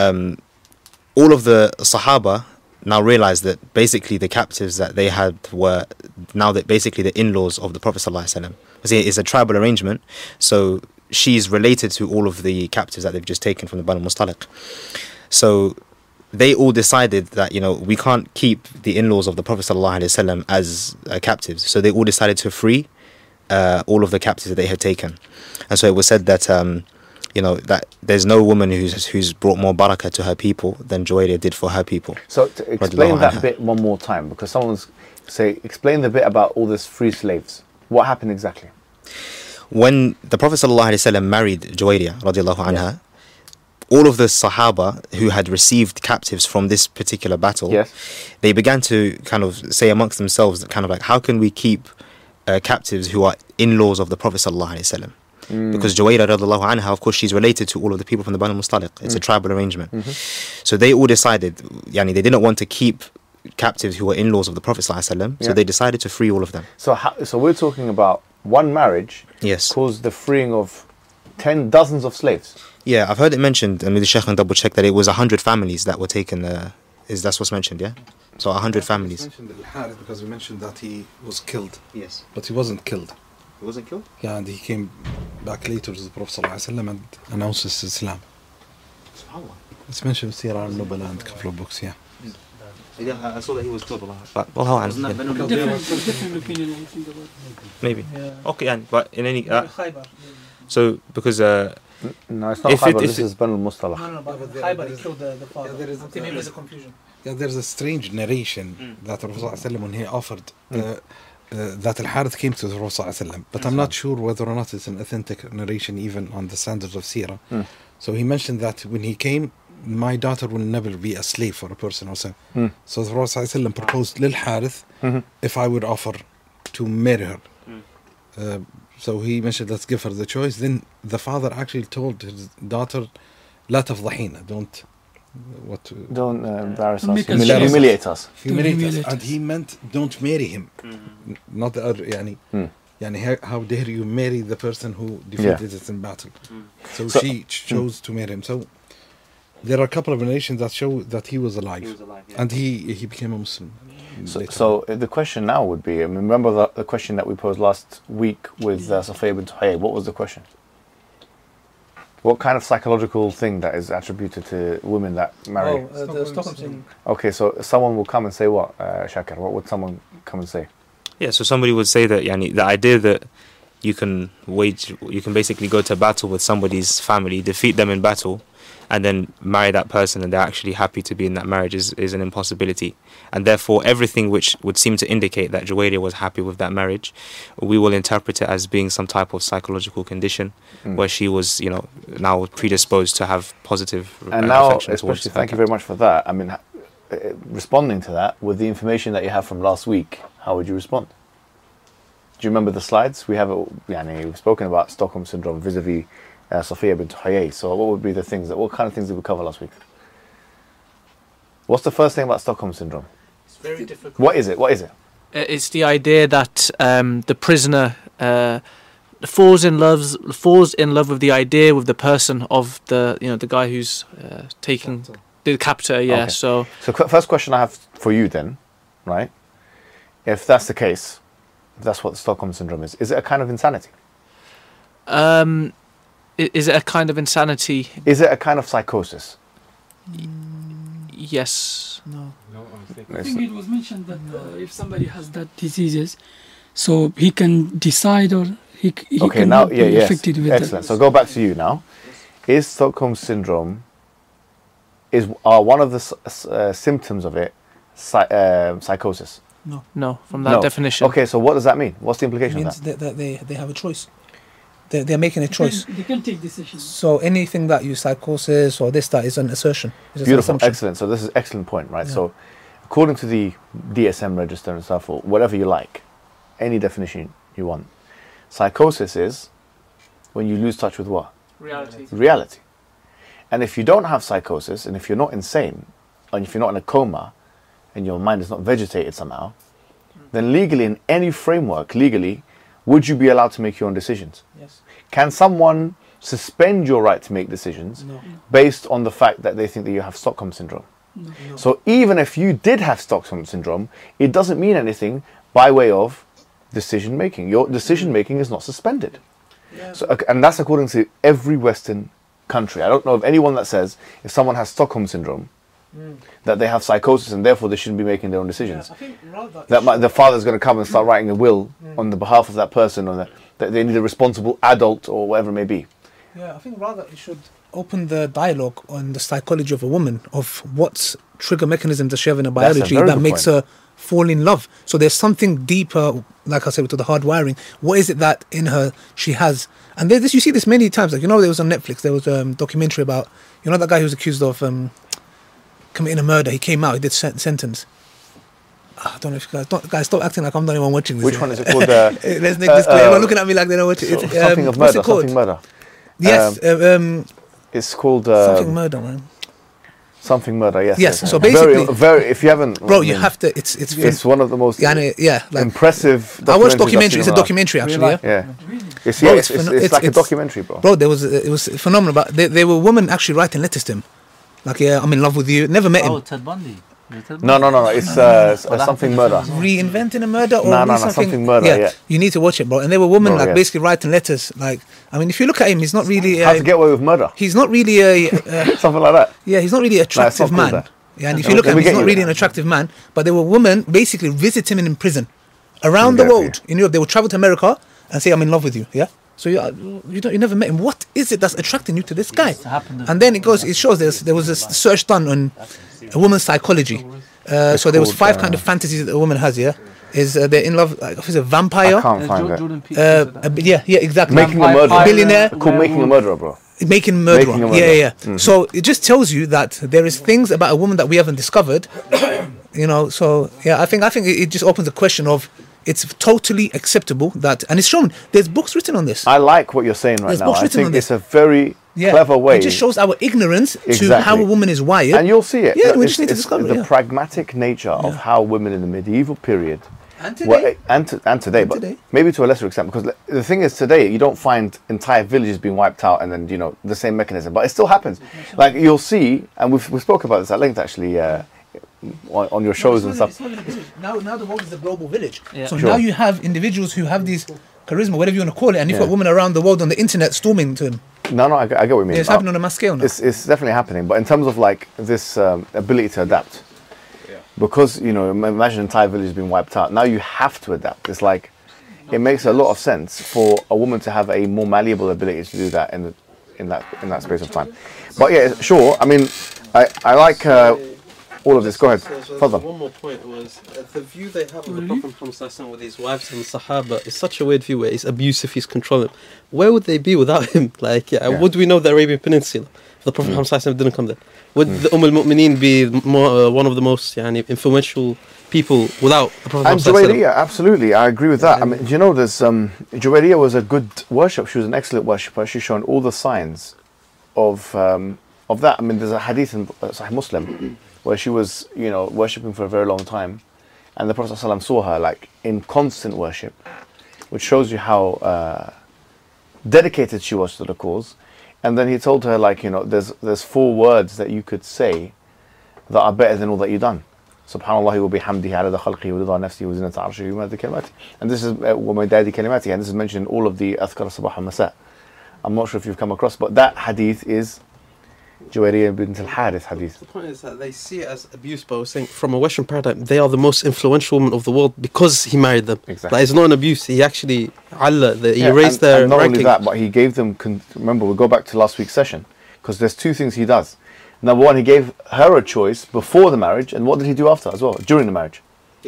Speaker 12: all of the Sahaba now realized that basically the captives that they had were now that basically the in-laws of the Prophet ﷺ. It's a tribal arrangement, so she's related to all of the captives that they've just taken from the Banu Mustaliq. So they all decided that, we can't keep the in-laws of the Prophet ﷺ as captives. So they all decided to free all of the captives that they had taken. And so it was said that, that there's no woman who's brought more barakah to her people than Juwayriya did for her people.
Speaker 2: So to explain that bit one more time, because someone's explain the bit about all this free slaves. What happened exactly?
Speaker 12: When the Prophet ﷺ married Juwayriya radiallahu anha, all of the Sahaba who had received captives from this particular battle, they began to kind of say amongst themselves that kind of like, how can we keep captives who are in-laws of the Prophet ﷺ? Because Juwayriya radiallahu anha, of course, she's related to all of the people from the Banu Mustaliq. It's a tribal arrangement. So they all decided, they didn't want to keep captives who were in-laws of the Prophet ﷺ, so they decided to free all of them.
Speaker 2: So we're talking about one marriage caused the freeing of dozens of slaves.
Speaker 12: Yeah, I've heard it mentioned, and the Sheikh can double check that it was 100 families that were taken. That's what's mentioned, yeah? So 100 families.
Speaker 8: We mentioned Al-Harith because we mentioned that he was killed.
Speaker 12: Yes.
Speaker 8: But he wasn't killed.
Speaker 12: He wasn't killed?
Speaker 8: Yeah, and he came back later to the Prophet ﷺ and announced his Islam. It's mentioned in Sirah al-Nubala and a couple of books, yeah.
Speaker 12: Yeah, I saw that he was killed. But
Speaker 9: different opinion. I think about
Speaker 12: maybe. Yeah. Okay, but in any so because
Speaker 2: no, it's not Khaybar. This is Banu Mustaliq.
Speaker 13: No, but Khaybar killed the father. Yeah, maybe there's a confusion.
Speaker 8: Yeah, there's a strange narration that the Prophet ﷺ, when he offered that Al-Harith came to the Prophet ﷺ, but I'm not sure whether or not it's an authentic narration even on the standards of Sirah. So he mentioned that when he came, my daughter will never be a slave for a person or so. So the Prophet ﷺ proposed Lil Harith if I would offer to marry her. So he mentioned, let's give her the choice. Then the father actually told his daughter, لا تفضحينا, don't
Speaker 2: embarrass us, humiliate us.
Speaker 8: And he meant don't marry him. Not the other, how dare you marry the person who defeated us in battle. So she chose to marry him. So there are a couple of narrations that show that he was alive, and he became a Muslim.
Speaker 2: So the question now would be, remember the question that we posed last week with Safiya bint Huyay. What was the question? What kind of psychological thing that is attributed to women that marry?
Speaker 13: The Stockholm syndrome.
Speaker 2: Okay, so someone will come and say what, Shakir? What would someone come and say?
Speaker 12: Yeah, so somebody would say that the idea that you can basically go to battle with somebody's family, defeat them in battle, and then marry that person and they're actually happy to be in that marriage is an impossibility. And therefore, everything which would seem to indicate that Juwayriya was happy with that marriage, we will interpret it as being some type of psychological condition where she was, now predisposed to have positive
Speaker 2: and now, especially, thank you very much for that. I mean, responding to that, with the information that you have from last week, how would you respond? Do you remember the slides? We've spoken about Stockholm Syndrome vis-a-vis Safiya bint Huyay. So what would be the things, what kind of things did we cover last week? What's the first thing about Stockholm Syndrome?
Speaker 3: It's very difficult.
Speaker 2: What is it?
Speaker 3: It's the idea that the prisoner falls in love with the idea, with the person of the guy who's taking the captor. Yeah. Okay. So
Speaker 2: first question I have for you then, right? If that's the case, if that's what Stockholm Syndrome is it a kind of insanity?
Speaker 3: Is it a kind of insanity?
Speaker 2: Is it a kind of psychosis?
Speaker 3: Yes.
Speaker 9: No. I think it was mentioned that if somebody has that diseases, so he can decide or he can be affected with that.
Speaker 2: Excellent. So go back to you now. Is Stockholm Syndrome, are one of the symptoms of it psychosis?
Speaker 3: No, from that definition.
Speaker 2: Okay, so what does that mean? What's the implication of that?
Speaker 13: That they have a choice. They're making a choice.
Speaker 9: They can take decisions.
Speaker 13: So anything that you psychosis or that is an assertion.
Speaker 2: Beautiful, excellent. So this is an excellent point, right? Yeah. So according to the DSM register and stuff, or whatever you like, any definition you want, psychosis is when you lose touch with what? Reality. And if you don't have psychosis, and if you're not insane, and if you're not in a coma, and your mind is not vegetated somehow, then legally, in any framework, would you be allowed to make your own decisions?
Speaker 13: Yes.
Speaker 2: Can someone suspend your right to make decisions based on the fact that they think that you have Stockholm Syndrome?
Speaker 9: No.
Speaker 2: So even if you did have Stockholm Syndrome, it doesn't mean anything by way of decision making. Your decision making is not suspended.
Speaker 9: Yeah.
Speaker 2: So, and that's according to every Western country. I don't know of anyone that says if someone has Stockholm Syndrome, that they have psychosis and therefore they shouldn't be making their own decisions.
Speaker 13: Yeah, I think rather
Speaker 2: that the father's going to come and start writing a will on the behalf of that person, or that they need a responsible adult or whatever it may be.
Speaker 13: Yeah, I think rather it should open the dialogue on the psychology of a woman, of what trigger mechanism does she have in her biology that makes her fall in love. So there's something deeper, like I said, to the hard wiring. What is it that in her she has? And you see this many times. Like, there was on Netflix, there was a documentary about, that guy who was accused of committing a murder. He came out, he did sentence. I don't know if you guys stop acting like I'm the only one watching this.
Speaker 2: Which one is it called?
Speaker 13: Let's make this clear. Everyone looking at me like they don't watch it.
Speaker 2: Something of murder. Something murder.
Speaker 13: Yes.
Speaker 2: It's called
Speaker 13: something murder, man.
Speaker 2: Something murder. Yes.
Speaker 13: Yes. So basically,
Speaker 2: very. If you haven't,
Speaker 13: bro, you have to. It's
Speaker 2: one of the most impressive.
Speaker 13: I watched documentary. It's a documentary, actually.
Speaker 2: Yeah. It's like a documentary, bro.
Speaker 13: Bro, it was phenomenal. But there were women actually writing letters to him. Like, I'm in love with you. Never met him.
Speaker 14: Oh, Ted Bundy.
Speaker 2: No. It's something murder.
Speaker 13: Reinventing a murder or
Speaker 2: something murder. Yeah.
Speaker 13: You need to watch it, bro. And there were women basically writing letters. Like, I mean, if you look at him, he's not really.
Speaker 2: How to get away with murder?
Speaker 13: He's not really a
Speaker 2: something like that.
Speaker 13: Yeah, he's not really an attractive man. Yeah, and if you look at him, he's not really an attractive man. But there were women basically visit him in prison around the world in Europe. They would travel to America and say, "I'm in love with you." Yeah. So you never met him. What is it that's attracting you to this guy? And then it shows there was a search done on a woman's psychology. So there was 5 kind of fantasies that a woman has. Yeah, they're in love. Like, is a vampire?
Speaker 2: I can't find it.
Speaker 13: Yeah, exactly.
Speaker 2: Making a murderer.
Speaker 13: Billionaire.
Speaker 2: Called Making a Murderer, bro.
Speaker 13: Making a murderer. Yeah. Mm-hmm. So it just tells you that there is things about a woman that we haven't discovered. So yeah, I think it just opens the question of. It's totally acceptable that, and it's shown. There's books written on this.
Speaker 2: I like what you're saying right now. I think it's a very clever way.
Speaker 13: It just shows our ignorance to how a woman is wired.
Speaker 2: And you'll see it.
Speaker 13: Yeah, we just need to discover
Speaker 2: the pragmatic nature of how women in the medieval period, and today, and today, but maybe to a lesser extent, because the thing is, today you don't find entire villages being wiped out and then the same mechanism, but it still happens. Like you'll see, and we spoke about this at length actually. On your shows and stuff.
Speaker 13: Now the world is a global village. Yeah. So now you have individuals who have these charisma, whatever you want to call it, and you've got women around the world on the internet storming to him.
Speaker 2: No, I get what you mean.
Speaker 13: It's happening on a mass scale now.
Speaker 2: It's definitely happening, but in terms of like this ability to adapt, because imagine entire village being wiped out. Now you have to adapt. It's like it makes a lot of sense for a woman to have a more malleable ability to do that in that space of time. But yeah, sure. I mean, I like all of this. Go ahead.
Speaker 6: One more point was the view they have of the Prophet Muhammad with his wives and Sahaba is such a weird view where he's abusive, he's controlling. Where would they be without him? Like, would we know the Arabian Peninsula if the Prophet Muhammad didn't come there? Would the al-Mu'mineen be one of the most influential people without the Prophet
Speaker 2: Muhammad? And Juwayriyah, absolutely, I agree with that. I mean, there's Juwayriyah was a good worship. She was an excellent worshipper. She's shown all the signs of that. I mean, there's a hadith in Sahih Muslim where she was, worshipping for a very long time, and the Prophet ﷺ saw her like in constant worship, which shows you how dedicated she was to the cause. And then he told her, like, there's 4 words that you could say that are better than all that you've done. Subhanallah wa bihamdihi adada khalqihi wa rida nafsihi wa zinata arshihi wa madada kalimatihi. And this is wa madadi kalimatihi, and this is mentioned in all of the Adhkar Sabah and Masa. I'm not sure if you've come across, but that hadith is Juwayriyah bint al-Harith hadith.
Speaker 6: The point is that they see it as abuse, but I was saying from a Western paradigm, they are the most influential women of the world because he married them.
Speaker 2: Exactly.
Speaker 6: Like, it's not an abuse. He actually, he raised their
Speaker 2: and not
Speaker 6: ranking.
Speaker 2: only that, but he gave them, remember, we'll go back to last week's session, because there's 2 things he does. Number 1, he gave her a choice before the marriage, and what did he do after as well, during the marriage?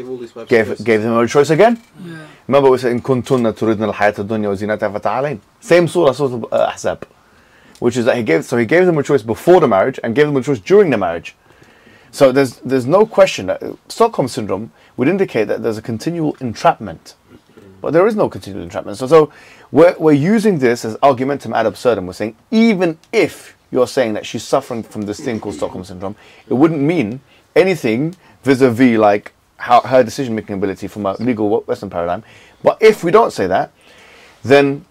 Speaker 2: Gave them a choice again. Yeah. Remember we said, in kuntunna turidna al-hayata dunya wa zinataha fata'alayn. Same surah Ahzab. Which is that he gave them a choice before the marriage and gave them a choice during the marriage. So there's no question that Stockholm syndrome would indicate that there's a continual entrapment, but there is no continual entrapment. So we're using this as argumentum ad absurdum. We're saying even if you're saying that she's suffering from this thing called Stockholm syndrome, it wouldn't mean anything vis-a-vis like how her decision-making ability from a legal Western paradigm. But if we don't say that, then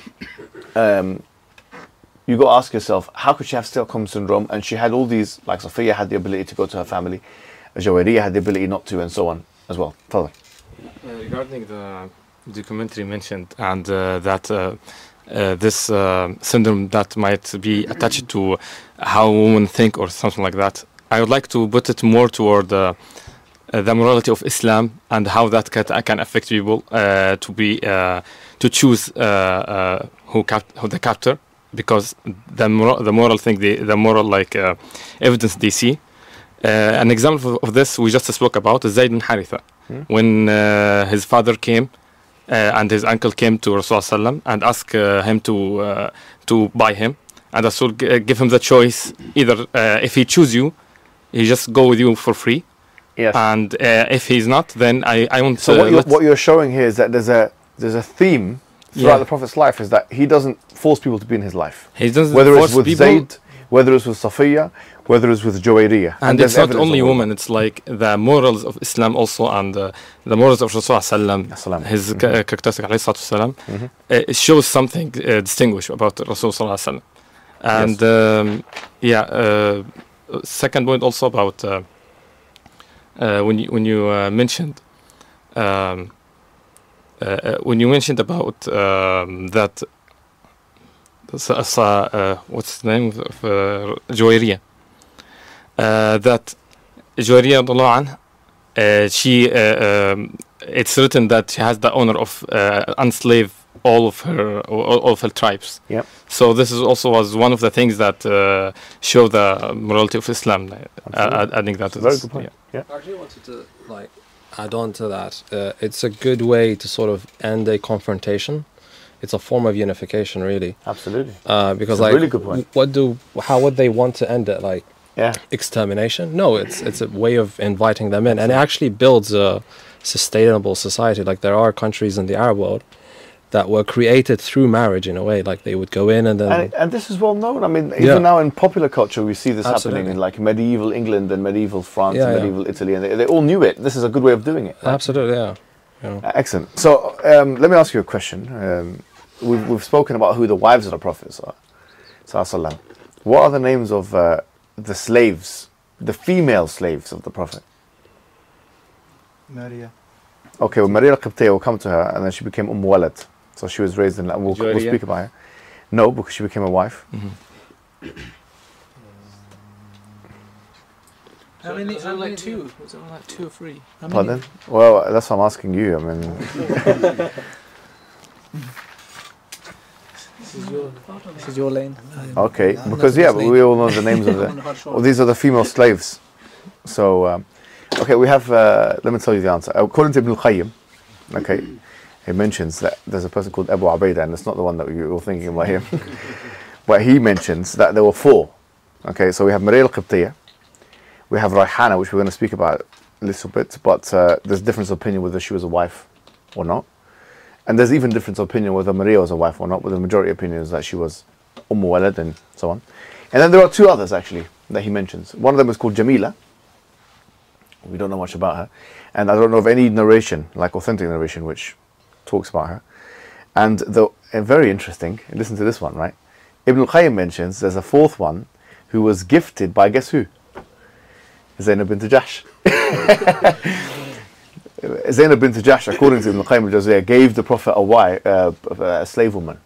Speaker 2: you got to ask yourself, how could she have Stockholm syndrome? And she had all these, like Safiya had the ability to go to her family, Juwayriyah had the ability not to, and so on as well.
Speaker 4: Regarding the documentary mentioned, and that this syndrome that might be attached to how women think or something like that, I would like to put it more toward the morality of Islam and how that can affect people to choose who the captor. Because the moral thing, the moral evidence they see. An example of this we just spoke about is Zayd bin Haritha. When his father came and his uncle came to Rasulullah and asked him to buy him, and Rasul give him the choice, either if he choose you, he just go with you for free.
Speaker 2: Yes.
Speaker 4: And if he's not, then I want.
Speaker 2: So what you're showing here is that there's a theme throughout the Prophet's life, is that he doesn't force people to be in his life.
Speaker 4: He doesn't
Speaker 2: whether it's with Zayd, whether it's with Safiya, whether it's with Juwayriyah.
Speaker 4: And it's not only women, it's like the morals of Islam also, and the morals of Rasulullah, his characteristic, it shows something distinguished about Rasulullah. And second point also about when you mentioned about that, what's the name of Juwayriyah? That Juwayriyah, she it's written that she has the honor of enslave all of her tribes.
Speaker 2: Yeah.
Speaker 4: So this is also was one of the things that show the morality of Islam. Adding that to
Speaker 2: very good point.
Speaker 14: I actually wanted to add on to that. It's a good way to sort of end a confrontation. It's a form of unification, really.
Speaker 2: Absolutely.
Speaker 14: Because
Speaker 2: a really good point.
Speaker 14: How would they want to end it? Extermination? No, it's a way of inviting them in, and it actually builds a sustainable society. Like, there are countries in the Arab world that were created through marriage in a way. Like, they would go in and then...
Speaker 2: And this is well known. I mean, even now in popular culture, we see this happening in like medieval England and medieval France and medieval Italy, and they all knew it. This is a good way of doing it. Right?
Speaker 14: Absolutely, yeah.
Speaker 2: Excellent. So let me ask you a question. We've spoken about who the wives of the Prophet are. What are the names of the slaves, the female slaves of the Prophet?
Speaker 7: Maria.
Speaker 2: Okay, well, Maria al-Qibtiyya, will come to her, and then she became Walad. So she was raised in, we'll speak about her. No, because she became a wife.
Speaker 3: How many? Was it like two? Was it like 2 or 3?
Speaker 2: Pardon? Well, that's what I'm asking you. I mean,
Speaker 3: this is your lane.
Speaker 2: Okay, because yeah, we all know the names of the. Well, these are the female slaves. So, okay, we have. Let me tell you the answer. According to Ibn al-Qayyim, okay, he mentions that there's a person called Abu Ubaidah, and it's not the one that you were thinking about him. But he mentions that there were 4. Okay, so we have Mariya al-Qibtiyya, we have Rayhana, which we're going to speak about a little bit, but there's difference of opinion whether she was a wife or not. And there's even difference of opinion whether Maria was a wife or not, but the majority opinion is that she was Walad and so on. And then there are 2 others actually that he mentions. One of them is called Jamila. We don't know much about her. And I don't know of any narration, like authentic narration, which talks about her. And very interesting, listen to this one, right? Ibn al-Qayyim mentions there's a 4th one who was gifted by, guess who? Zainab bint Jahsh. Zainab bint Jahsh, according to Ibn al-Qayyim al-Jawziyya, gave the Prophet a slave woman.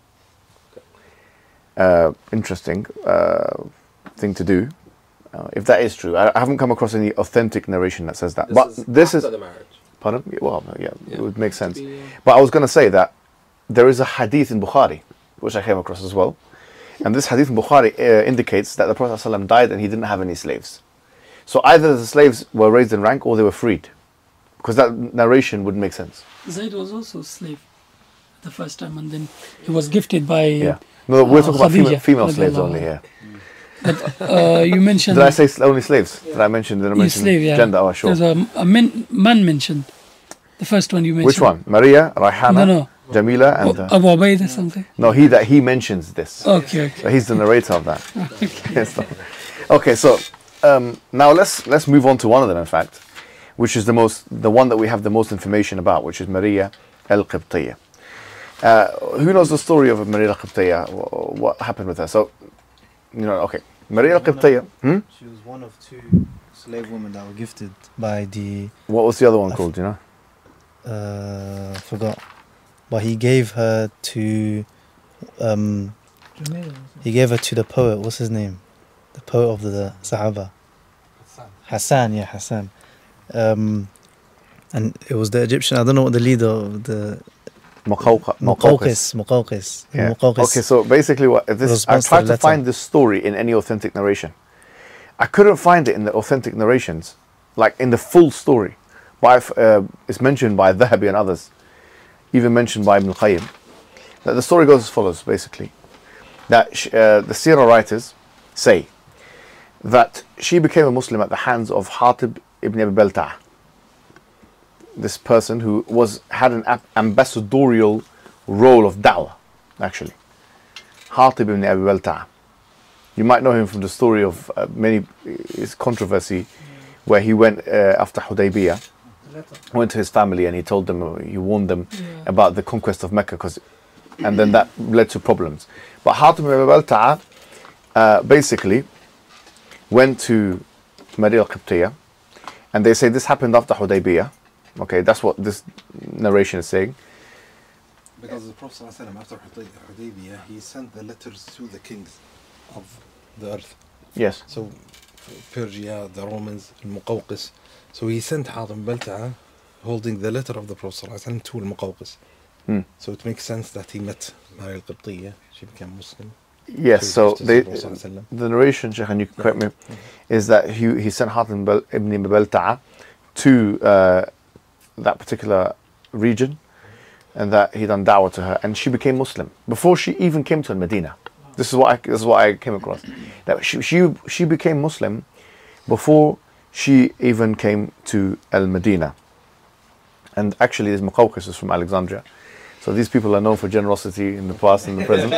Speaker 2: Interesting thing to do, if that is true. I haven't come across any authentic narration that says that. This is
Speaker 14: after the marriage.
Speaker 2: Pardon? Well, yeah, it would make sense. But I was going to say that there is a hadith in Bukhari, which I came across as well. And this hadith in Bukhari indicates that the Prophet ﷺ died and he didn't have any slaves. So either the slaves were raised in rank or they were freed. Because that narration would make sense.
Speaker 9: Zayd was also a slave the first time, and then he was gifted by
Speaker 2: No, we're talking about female slaves only here.
Speaker 9: But you mentioned...
Speaker 2: Did I say only slaves? Did I mention
Speaker 9: slave, yeah.
Speaker 2: gender? Oh, sure.
Speaker 9: There's a man mentioned. The first one you mentioned.
Speaker 2: Which one? Maria, Rayhana,
Speaker 9: No.
Speaker 2: Jamila, and...
Speaker 9: Abu Ubaidah or something?
Speaker 2: No, he mentions this.
Speaker 9: Okay.
Speaker 2: So he's the narrator of that. Okay, so now let's move on to one of them, in fact, which is the one that we have the most information about, which is Maria al-Qibtiyya. Who knows the story of Maria al-Qibtiyya? What happened with her? So, okay, Maria al-Qibtiyya.
Speaker 7: She was one of 2 slave women that were gifted by the...
Speaker 2: What was the other one called, do you know?
Speaker 7: Forgot. But he gave her to... he gave her to the poet, what's his name? The poet of the Sahaba. Hassan, yeah, Hassan. And it was the Egyptian, I don't know what the leader of the... Muqawqis.
Speaker 2: Yeah. Okay, so basically I tried to find this story in any authentic narration. I couldn't find it in the authentic narrations, like in the full story. But it's mentioned by Dhahabi and others, even mentioned by Ibn al-Qayyim. That the story goes as follows, basically. That the Sirah writers say that she became a Muslim at the hands of Hatib ibn Abi Balta'a. This person who had an ambassadorial role of da'wah, actually. Hatib ibn Abi Balta'a. You might know him from the story of his controversy, where he went after Hudaybiyah, went to his family and he told them, he warned them about the conquest of Mecca, and then that led to problems. But Hatib ibn Abi Balta'a basically went to Maria al-Qibtiyya, and they say this happened after Hudaybiyah. Okay, that's what this narration is saying.
Speaker 8: Because the Prophet ﷺ, after Hudaybiyah, he sent the letters to the kings of the earth.
Speaker 2: Yes.
Speaker 8: So, Persia, the Romans, Al-Muqawqis. So he sent Hatib Balta'a holding the letter of the Prophet ﷺ to Al-Muqawqis. So it makes sense that he met Maria al-Qibtiyya. She became Muslim.
Speaker 2: Yes, so the narration, Sheikh, and you can correct me, is that he sent Hatib ibn Abi Balta'a to that particular region, and that he done da'wah to her, and she became Muslim before she even came to Medina. This is what I came across. That she became Muslim before she even came to Al-Medina. And actually, this Muqawqis is from Alexandria. So these people are known for generosity in the past and the present.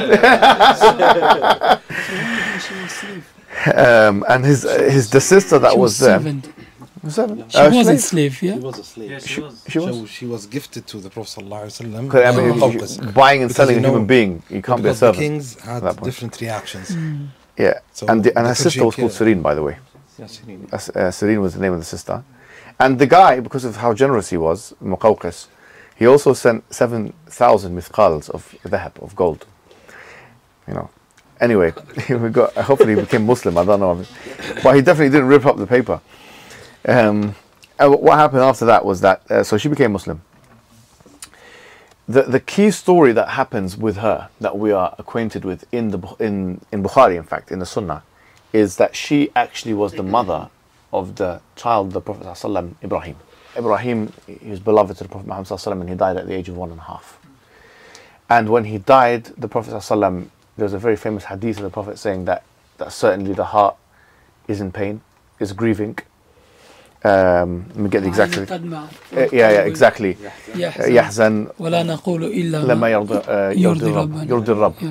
Speaker 2: And the sister that was there.
Speaker 9: She was a slave, yeah?
Speaker 8: She was a slave.
Speaker 2: Yeah,
Speaker 8: she was gifted to the Prophet ﷺ.
Speaker 2: Buying and selling a human being, you can't be a servant.
Speaker 8: The kings had different reactions.
Speaker 2: Yeah, so and her sister was called Sireen, by the way. Sireen was the name of the sister. And the guy, because of how generous he was, Muqawqis, he also sent 7,000 mithqals of dhahab, of gold. you know. Anyway, hopefully he became Muslim, I don't know. But he definitely didn't rip up the paper. And what happened after that was that, so she became Muslim. The key story that happens with her, that we are acquainted with in Bukhari, in fact, in the Sunnah, is that she actually was the mother of the child of the Prophet ﷺ, Ibrahim. Ibrahim, he was beloved to the Prophet Muhammad ﷺ, and he died at the age of 1.5. And when he died, the Prophet ﷺ, there was a very famous hadith of the Prophet saying that certainly the heart is in pain, is grieving. Let me get the exact. Exactly. يحزن ولا نقول إلا لما يرضي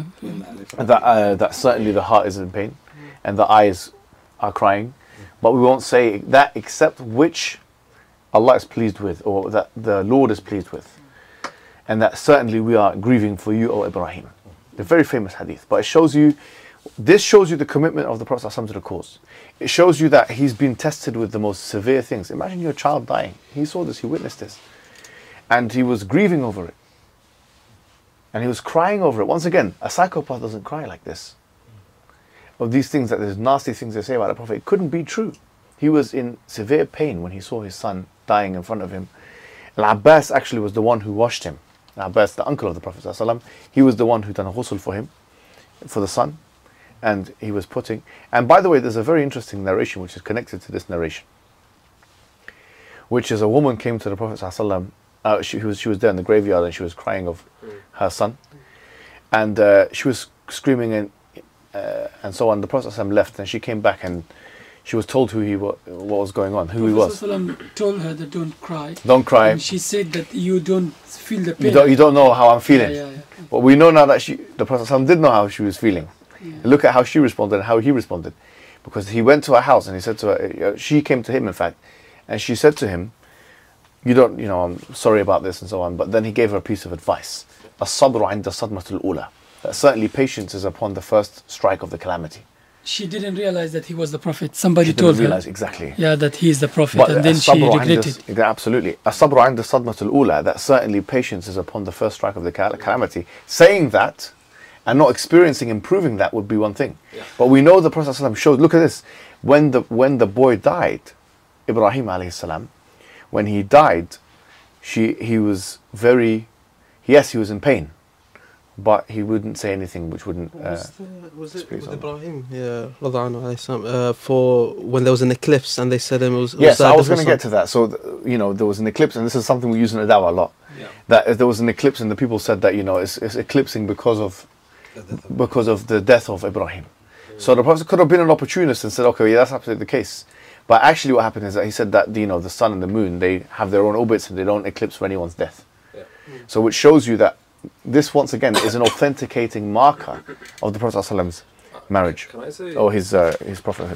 Speaker 2: الرب. That certainly the heart is in pain, and the eyes are crying, but we won't say that except which Allah is pleased with, or that the Lord is pleased with, and that certainly we are grieving for you, O Ibrahim. The very famous hadith, but this shows you the commitment of the Prophet ﷺ to the cause. It shows you that he's been tested with the most severe things. Imagine your child dying. He saw this, he witnessed this, and he was grieving over it, and he was crying over it. Once again, a psychopath doesn't cry like this. Of these things, that there's nasty things they say about the Prophet, it couldn't be true. He was in severe pain when he saw his son dying in front of him. Al-Abbas actually was the one who washed him. Al-Abbas, the uncle of the Prophet ﷺ, he was the one who done a ghusl for him, for the son, and he was putting. And by the way, there's a very interesting narration which is connected to this narration, which is a woman came to the Prophet ﷺ. She was there in the graveyard, and she was crying of her son, and she was screaming and so on. The Prophet ﷺ left, and she came back, and she was told what was going on, who he was.
Speaker 9: Prophet told her that don't cry.
Speaker 2: Don't cry.
Speaker 9: And she said that you don't feel the pain.
Speaker 2: You don't know how I'm feeling. But we know now that the Prophet ﷺ did know how she was feeling. Look at how she responded and how he responded, because he went to her house and he said to her, she came to him in fact, and she said to him, I'm sorry about this and so on. But then he gave her a piece of advice: as-sabru 'inda sadmatul ula. That certainly patience is upon the first strike of the calamity.
Speaker 9: She didn't realize that he was the Prophet. Somebody told her.
Speaker 2: Exactly.
Speaker 9: Yeah, that he is the Prophet, and then she regretted.
Speaker 2: Absolutely. As-sabru 'inda sadmatul ula. That certainly patience is upon the first strike of the calamity. Saying that and not experiencing and proving that would be one thing. But we know the Prophet ﷺ showed. Look at this. When the boy died, Ibrahim alayhi salam, when he died, he was very. Yes, he was in pain, but he wouldn't say anything which wouldn't.
Speaker 6: Was it with Ibrahim? Yeah, for when there was an eclipse and they said it was.
Speaker 2: Yes, I was going to get to that. So there was an eclipse, and this is something we use in the dawah a lot. Yeah. That there was an eclipse, and the people said that it's eclipsing because of the death of Ibrahim. So the Prophet could have been an opportunist and said, okay, yeah, that's absolutely the case. But actually what happened is that he said that the sun and the moon, they have their own orbits and they don't eclipse for anyone's death. Yeah. So which shows you that this once again is an authenticating marker of the Prophet ﷺ's marriage or his prophethood.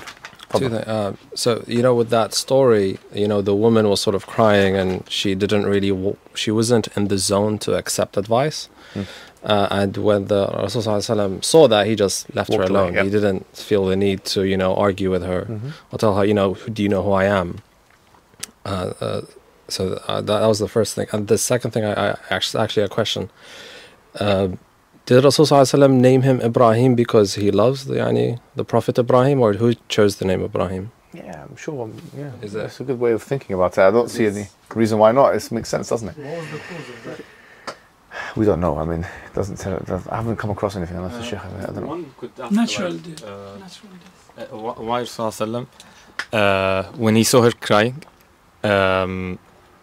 Speaker 14: So with that story, the woman was sort of crying and she wasn't in the zone to accept advice. And when the Rasul saw that, he just left her alone. Away, He didn't feel the need to, argue with her or tell her, do you know who I am? So that was the first thing. And the second thing, I actually a question. Did Rasul name him Ibrahim because he loves the Prophet Ibrahim, or who chose the name Ibrahim?
Speaker 2: Yeah, I'm sure. That's a good way of thinking about it. I don't see any reason why not. It makes sense, doesn't it?
Speaker 9: What was the cause of that?
Speaker 2: We don't know. I mean, it doesn't tell. I haven't come across anything unless the Sheikh. I don't know.
Speaker 9: Natural death.
Speaker 4: Why Rasulullah when he saw her crying, I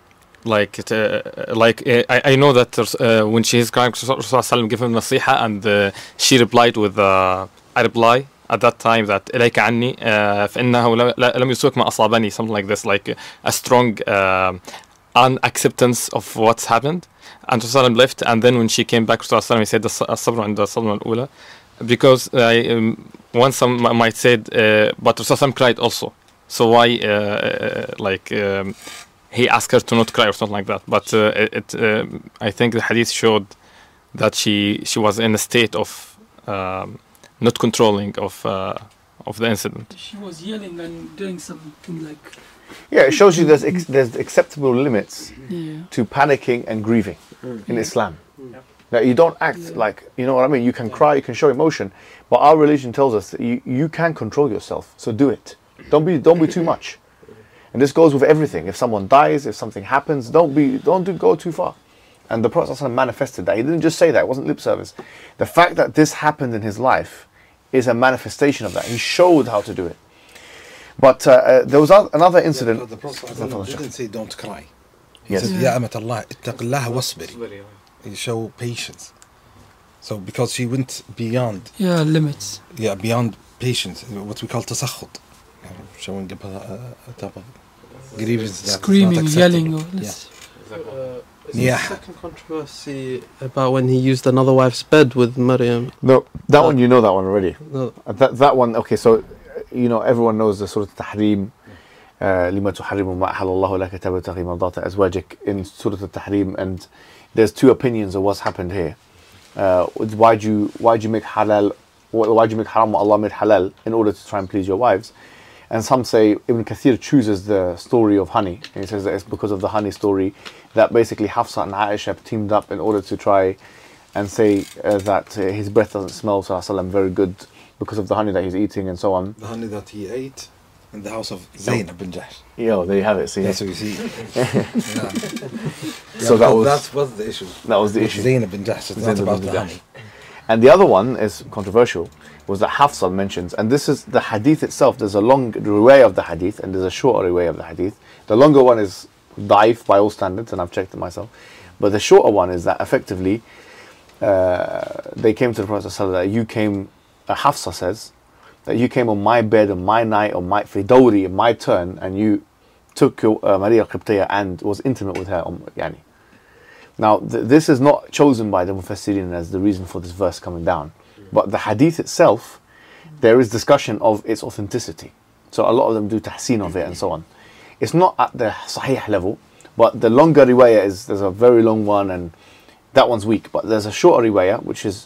Speaker 4: know that when she is crying, Rasulullah gave him nasiha, and she replied with a reply at that time that إليك عني فإنه لم يسوق ما أصابني, something like this, like a strong unacceptance of what's happened. And Rasulullah left, and then when she came back, Rasulullah he said الصبر عند الصدمة الأولى, because once some might said but Rasulullah cried also, so why he asked her to not cry or something like that. But I think the hadith showed that she was in a state of not controlling of the incident.
Speaker 9: She was yelling and doing something like.
Speaker 2: Yeah, it shows you there's acceptable limits to panicking and grieving in Islam. That you don't act like, you know what I mean? You can cry, you can show emotion, but our religion tells us that you can control yourself, so do it. Don't be too much. And this goes with everything. If someone dies, if something happens, don't go too far. And the Prophet ﷺ manifested that. He didn't just say that, it wasn't lip service. The fact that this happened in his life is a manifestation of that. He showed how to do it. But there was another incident.
Speaker 8: Yeah, the Prophet ﷺ didn't say don't cry. He
Speaker 2: Yes.
Speaker 8: said, Ya amat Allah, ittaqillaha wasbiri. He showed patience. So because she went beyond.
Speaker 9: Yeah, limits.
Speaker 8: Yeah, beyond patience, what we call tasakhut. Showing a type of grievance.
Speaker 9: Screaming, yelling. Or
Speaker 6: The second controversy about when he used another wife's bed with Maryam.
Speaker 2: No, that one, you know that one already.
Speaker 6: No.
Speaker 2: That one, okay, so, you know, everyone knows the Surah Al-Tahrim. لِمَا تُحَرِّمُ مَا أَحَلَّ اللَّهُ لَكَ تَبْتَغِي مَرْضَاتَ أَزْوَاجِكَ in Surah Al-Tahrim, and there's two opinions of what's happened here. Why'd you make halal? Why'd you make haram what Allah made halal in order to try and please your wives? And some say Ibn Kathir chooses the story of honey, and he says that it's because of the honey story that basically Hafsa and Aisha teamed up in order to try and say that his breath doesn't smell very good because of the honey that he's eating and so on.
Speaker 8: The honey that he ate in the house of Zaynab bin Jahsh.
Speaker 2: Yo, there you have it. See,
Speaker 8: that's what you see.
Speaker 2: So that
Speaker 8: was the issue.
Speaker 2: That was the issue.
Speaker 8: Zaynab bin Jahsh. It's not about the honey.
Speaker 2: And the other one is controversial. Was that Hafsa mentions, and this is the hadith itself. There's a long riwayah of the hadith and there's a shorter riwayah of the hadith. The longer one is daif by all standards, and I've checked it myself. But the shorter one is that effectively they came to the Prophet that you came, Hafsa says, that you came on my bed on my night, on my fidawri, on my turn, and you took your Maria Qibtiyya and was intimate with her. Yani. Now this is not chosen by the Mufassirin as the reason for this verse coming down. But the hadith itself, there is discussion of its authenticity. So a lot of them do tahseen of it and so on. It's not at the sahih level, but the longer riwayah there's a very long one, and that one's weak. But there's a shorter riwayah which is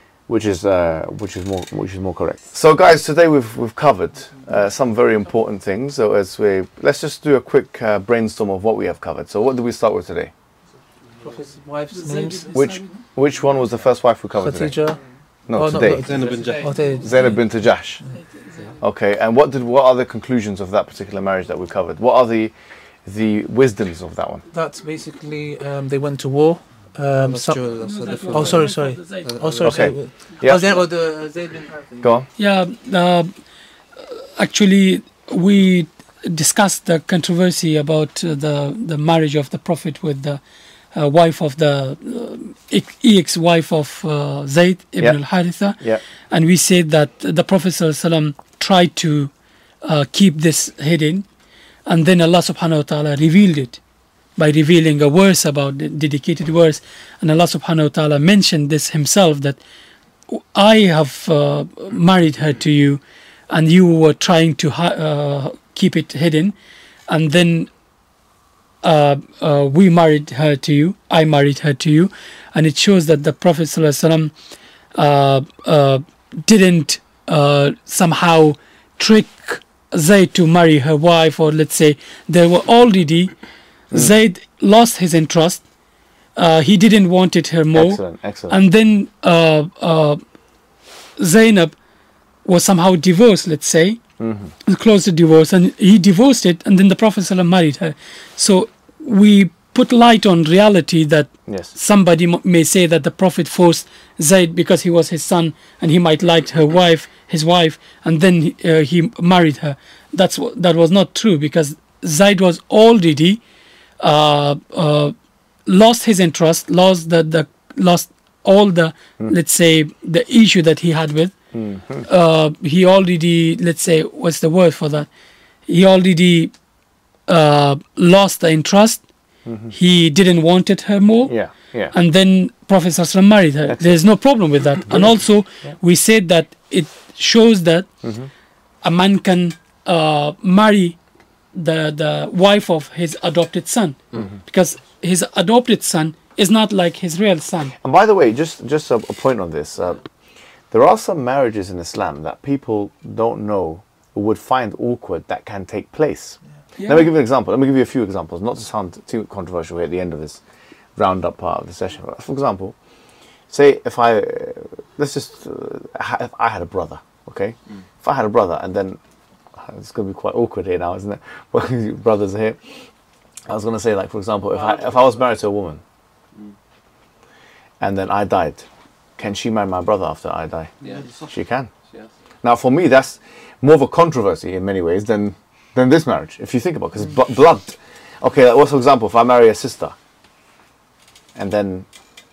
Speaker 2: more correct. So guys, today we've covered some very important things. So let's just do a quick brainstorm of what we have covered. So what did we start with today?
Speaker 3: Prophet's wife's names.
Speaker 2: Which one was the first wife we covered today?
Speaker 3: Khadija.
Speaker 2: No, today.
Speaker 6: Zainab bin Jahsh.
Speaker 2: Zainab bint Jahsh. Okay, and what are the conclusions of that particular marriage that we covered? What are the wisdoms of that one?
Speaker 13: That's basically they went to war. Sorry. Okay.
Speaker 2: Yeah. Go on.
Speaker 9: Yeah. Actually, we discussed the controversy about the marriage of the Prophet with the wife of the ex-wife of Zayd ibn al-Haritha.
Speaker 2: Yeah.
Speaker 9: And we said that the Prophet ﷺ tried to keep this hidden, and then Allah subhanahu wa ta'ala revealed it by revealing a verse about the dedicated verse, and Allah subhanahu wa ta'ala mentioned this himself, that I have married her to you and you were trying to keep it hidden, and then we married her to you, I married her to you. And it shows that the Prophet ﷺ didn't somehow trick Zayd to marry her wife, or let's say they were already Zayd lost his interest, he didn't wanted her more.
Speaker 2: Excellent.
Speaker 9: And then Zainab was somehow divorced, let's say, close to divorce, and he divorced it, and then the Prophet ﷺ married her. So we put light on reality that somebody may say that the Prophet forced Zayd because he was his son and he might liked his wife, and then he married her. That was not true, because Zayd was already lost his interest, lost all the let's say the issue that he had with. He already, let's say, what's the word for that? He already lost the interest. He didn't wanted her more.
Speaker 2: Yeah.
Speaker 9: And then Prophet ﷺ married her. There's no problem with that. And also, we said that it shows that a man can marry the wife of his adopted son, because his adopted son is not like his real son.
Speaker 2: And by the way, just a point on this. There are some marriages in Islam that people don't know or would find awkward that can take place. Let me give you an example. Let me give you a few examples, not to sound too controversial here at the end of this roundup part of the session. But for example, say if I, let's just, if I had a brother, okay? If I had a brother and then, it's going to be quite awkward here now, isn't it? Well, brothers are here. I was going to say, like, for example, if I was married to a woman and then I died, can she marry my brother after I die?
Speaker 3: Yeah.
Speaker 2: She can. Yes. Now, for me, that's more of a controversy in many ways than this marriage, if you think about it, because blood. Okay, like, what's for example, if I marry a sister and then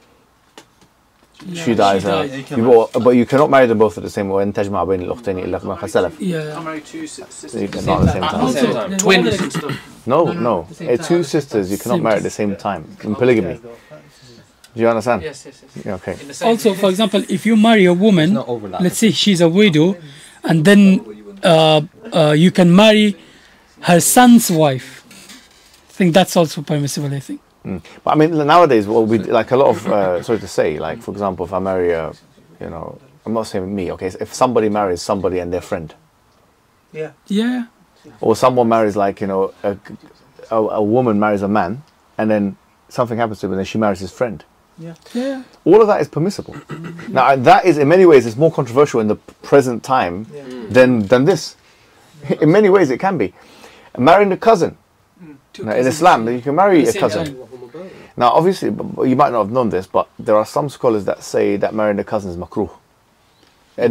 Speaker 2: she dies, but you cannot marry them both at the same way.
Speaker 9: Yeah.
Speaker 2: Can't marry two sisters at the same time.
Speaker 3: Twins and stuff.
Speaker 2: No. Two sisters you cannot marry at the same time in polygamy. Do you understand?
Speaker 3: Yes.
Speaker 2: Yeah, okay.
Speaker 9: Also, for example, if you marry a woman, let's say she's a widow, and then you can marry her son's wife. I think that's also permissible, I think.
Speaker 2: But I mean, nowadays, we like a lot of, sorry to say, like, for example, if I marry a, I'm not saying me, okay, if somebody marries somebody and their friend.
Speaker 9: Yeah.
Speaker 2: Or someone marries, like, a woman marries a man, and then something happens to him, and then she marries his friend.
Speaker 9: Yeah.
Speaker 2: All of that is permissible. Now, that is, in many ways, it's more controversial in the present time than this. In many ways, it can be. Marrying a cousin. Now, in Islam, you can marry a cousin. Now, obviously, you might not have known this, but there are some scholars that say that marrying a cousin is makruh. And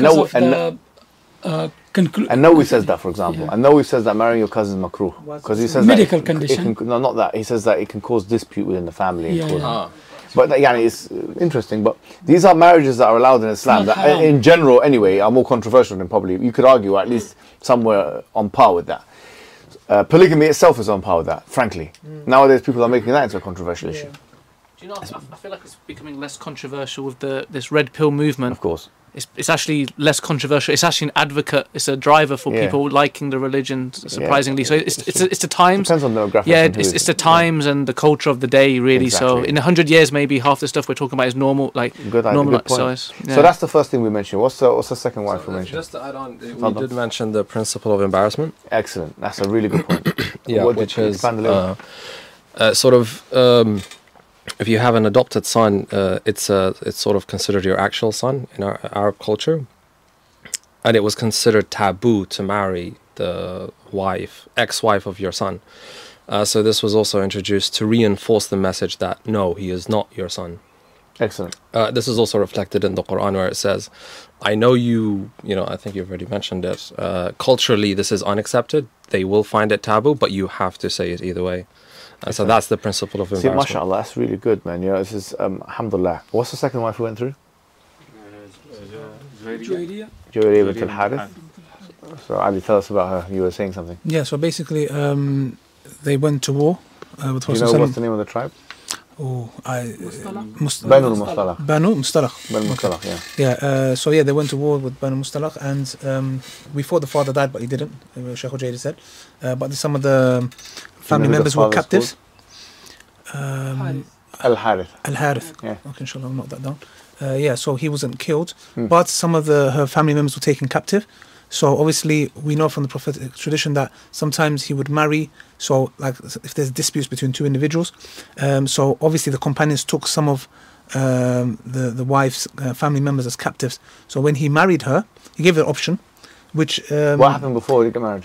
Speaker 2: Nawawi says that, for example. And Nawawi says that marrying your cousin is makruh. Because he says
Speaker 9: medical condition.
Speaker 2: No, not that. He says that it can cause dispute within the family. But it's interesting. But these are marriages that are allowed in Islam that, in general, anyway, are more controversial than probably, you could argue, at least somewhere on par with that. Polygamy itself is on par with that, frankly. Nowadays, people are making that into a controversial issue.
Speaker 3: Do you know, I feel like it's becoming less controversial with this red pill movement.
Speaker 2: Of course.
Speaker 3: It's actually less controversial. It's actually an advocate. It's a driver for people liking the religion, surprisingly. So it's the times.
Speaker 2: Depends on the demographics.
Speaker 3: Yeah, it's the times and the culture of the day, really.
Speaker 2: Exactly.
Speaker 3: So in 100 years, maybe half the stuff we're talking about is normal.
Speaker 2: Good point. So that's the first thing we mentioned. What's the second wife we mentioned?
Speaker 14: Just to add on, we did mention the principle of embarrassment.
Speaker 2: Excellent. That's a really good point.
Speaker 14: Which is if you have an adopted son, it's sort of considered your actual son in our Arab culture, and it was considered taboo to marry the ex-wife of your son. So this was also introduced to reinforce the message that no, he is not your son.
Speaker 2: Excellent.
Speaker 14: This is also reflected in the Quran, where it says, I know I think you've already mentioned it, culturally this is unaccepted, they will find it taboo, but you have to say it either way. So that's the principle of embarrassment.
Speaker 2: See, mashallah, that's really good, man. This is, alhamdulillah. What's the second wife we went through? Juwayriyah bint al-Harith. So, Ali, tell us about her. You were saying something.
Speaker 13: Yeah, so basically, they went to war with Prophet.
Speaker 2: Do you know what's the name of the tribe?
Speaker 13: Banu
Speaker 2: al-Mustalaq.
Speaker 13: Banu Mustalaq.
Speaker 2: Banu Mustalaq,
Speaker 13: yeah. They went to war with Banu Mustalaq, and before the father died, but he didn't, Sheikh Ujayri said. But some of the family members were captives.
Speaker 2: Al-Harith.
Speaker 13: Al-Harith. Yeah. Okay, inshallah, I'll note that down. So he wasn't killed, but some of her family members were taken captive. So obviously we know from the prophetic tradition that sometimes he would marry, so like if there's disputes between two individuals, so obviously the companions took some of the wife's family members as captives. So when he married her, he gave her an option, which
Speaker 2: what happened before he got married?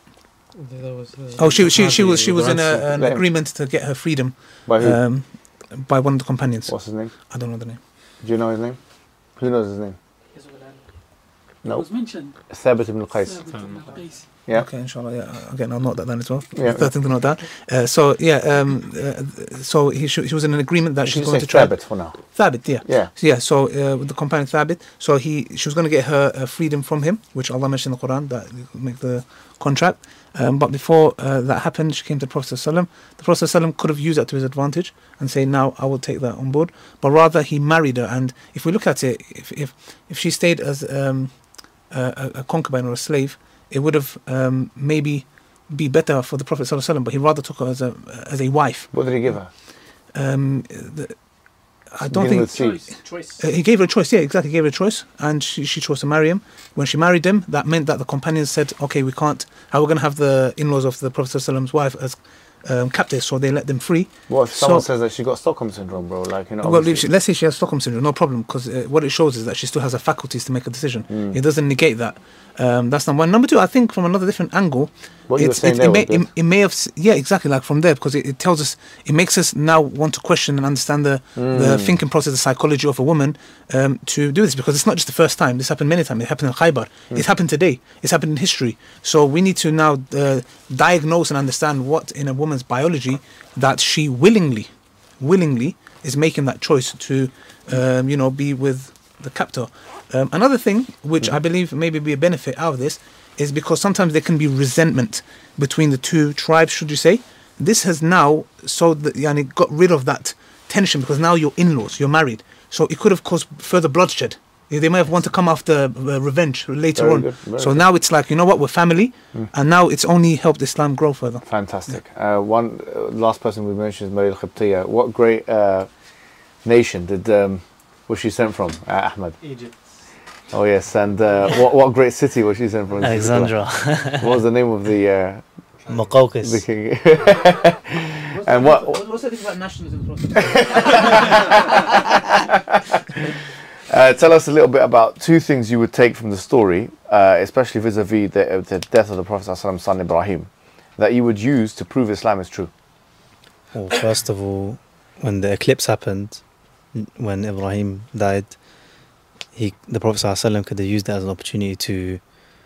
Speaker 13: She was in an agreement to get her freedom.
Speaker 2: By who?
Speaker 13: By one of the companions.
Speaker 2: What's his name?
Speaker 13: I don't know the name.
Speaker 2: Do you know his name? Who knows his name? No.
Speaker 9: It was mentioned.
Speaker 2: Thabit ibn Qais. Yeah.
Speaker 13: Okay, inshallah. Yeah. Again, I'll note that down as well.
Speaker 2: Yeah.
Speaker 13: Third thing to note down. So he was in an agreement that she's going to try.
Speaker 2: Thabit for now.
Speaker 13: Thabit, yeah.
Speaker 2: Yeah.
Speaker 13: Yeah. So with the companion Thabit, so she was going to get her freedom from him, which Allah mentioned in the Quran that you make the contract. But before that happened, she came to the Prophet ﷺ. The Prophet ﷺ could have used that to his advantage and say, "Now I will take that on board." But rather, he married her. And if we look at it, if she stayed as a concubine or a slave, it would have maybe be better for the Prophet ﷺ, but he rather took her as a wife.
Speaker 2: What did he give her?
Speaker 13: I don't think
Speaker 3: choice.
Speaker 13: He gave her a choice. Yeah, exactly. He gave her a choice, and she chose to marry him. When she married him, that meant that the companions said, "Okay, we can't. How are we going to have the in-laws of the Prophet ﷺ's wife as captives, so they let them free.
Speaker 2: What if someone says that she got Stockholm syndrome, bro? Like, you know,
Speaker 13: well, let's say she has Stockholm syndrome, no problem, because what it shows is that she still has the faculties to make a decision. It doesn't negate that. That's number one. Number two, I think from another different angle, it may have, yeah, exactly, like from there, because it tells us, it makes us now want to question and understand the thinking process, the psychology of a woman to do this, because it's not just the first time. This happened many times. It happened in Khaybar. It's happened today. It's happened in history. So we need to now diagnose and understand what in a woman's biology that she willingly is making that choice to, be with the captor. Another thing, which I believe maybe be a benefit out of this, is because sometimes there can be resentment between the two tribes, should you say. This has now got rid of that tension, because now you're in-laws, you're married. So it could have caused further bloodshed. They may have wanted to come after revenge later on. So now it's like, you know what, we're family, and now it's only helped Islam grow further.
Speaker 2: Fantastic. One last person we mentioned is Maria al-Qibtiyya. What great nation was she sent from, Ahmed?
Speaker 15: Egypt.
Speaker 2: Oh yes, and what great city was she sent from?
Speaker 15: Alexandria.
Speaker 2: What was the name of the...
Speaker 15: Muqawqis.
Speaker 2: The king. And
Speaker 13: what's the thing about nationalism?
Speaker 2: Tell us a little bit about two things you would take from the story, especially vis-a-vis the death of the Prophet ﷺ's son Ibrahim, that you would use to prove Islam is true.
Speaker 7: Well, first of all, when the eclipse happened, when Ibrahim died, the Prophet ﷺ could have used that as an opportunity to,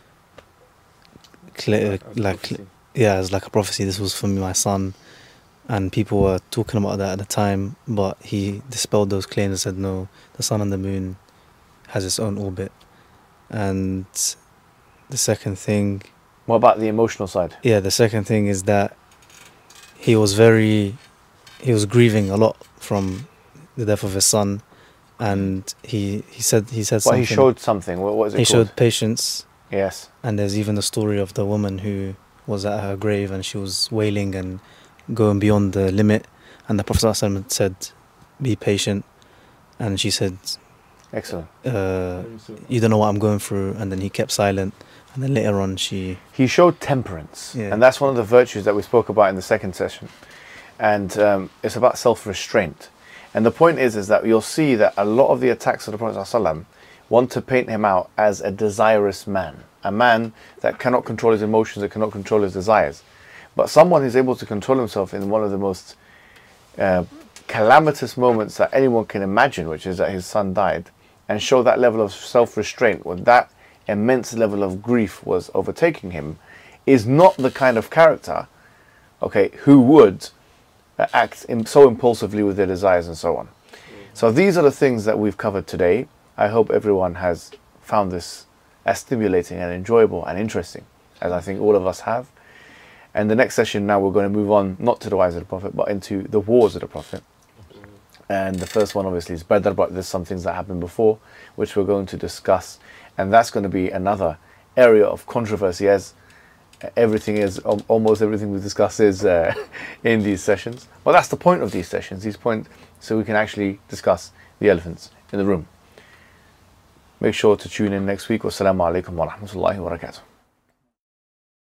Speaker 7: as like a prophecy. This was for me, my son, and people were talking about that at the time, but he dispelled those claims and said, no, the sun and the moon has its own orbit. And the second thing...
Speaker 2: What about the emotional side?
Speaker 7: Yeah, the second thing is that he was grieving a lot from the death of his son, and he said something.
Speaker 2: Well, he showed something. What was it
Speaker 7: He
Speaker 2: called?
Speaker 7: showed patience.
Speaker 2: Yes.
Speaker 7: And there's even the story of the woman who was at her grave and she was wailing and going beyond the limit, and the Prophet ﷺ said, be patient, and she said,
Speaker 2: excellent,
Speaker 7: you don't know what I'm going through, and then he kept silent, and then later on he
Speaker 2: showed temperance, and that's one of the virtues that we spoke about in the second session, and it's about self-restraint. And the point is that you'll see that a lot of the attacks of the Prophet ﷺ want to paint him out as a desirous man, a man that cannot control his emotions, that cannot control his desires. But someone who's able to control himself in one of the most calamitous moments that anyone can imagine, which is that his son died, and show that level of self-restraint when that immense level of grief was overtaking him, is not the kind of character, who would act so impulsively with their desires and so on. So these are the things that we've covered today. I hope everyone has found this as stimulating and enjoyable and interesting, as I think all of us have. And the next session now we're going to move on, not to the wives of the Prophet, but into the wars of the Prophet. And the first one obviously is Badr, but there's some things that happened before, which we're going to discuss. And that's going to be another area of controversy, as everything is, almost everything we discuss is in these sessions. Well, that's the point of these sessions, so we can actually discuss the elephants in the room. Make sure to tune in next week. Wassalamu alaikum wa rahmatullahi wa barakatuh.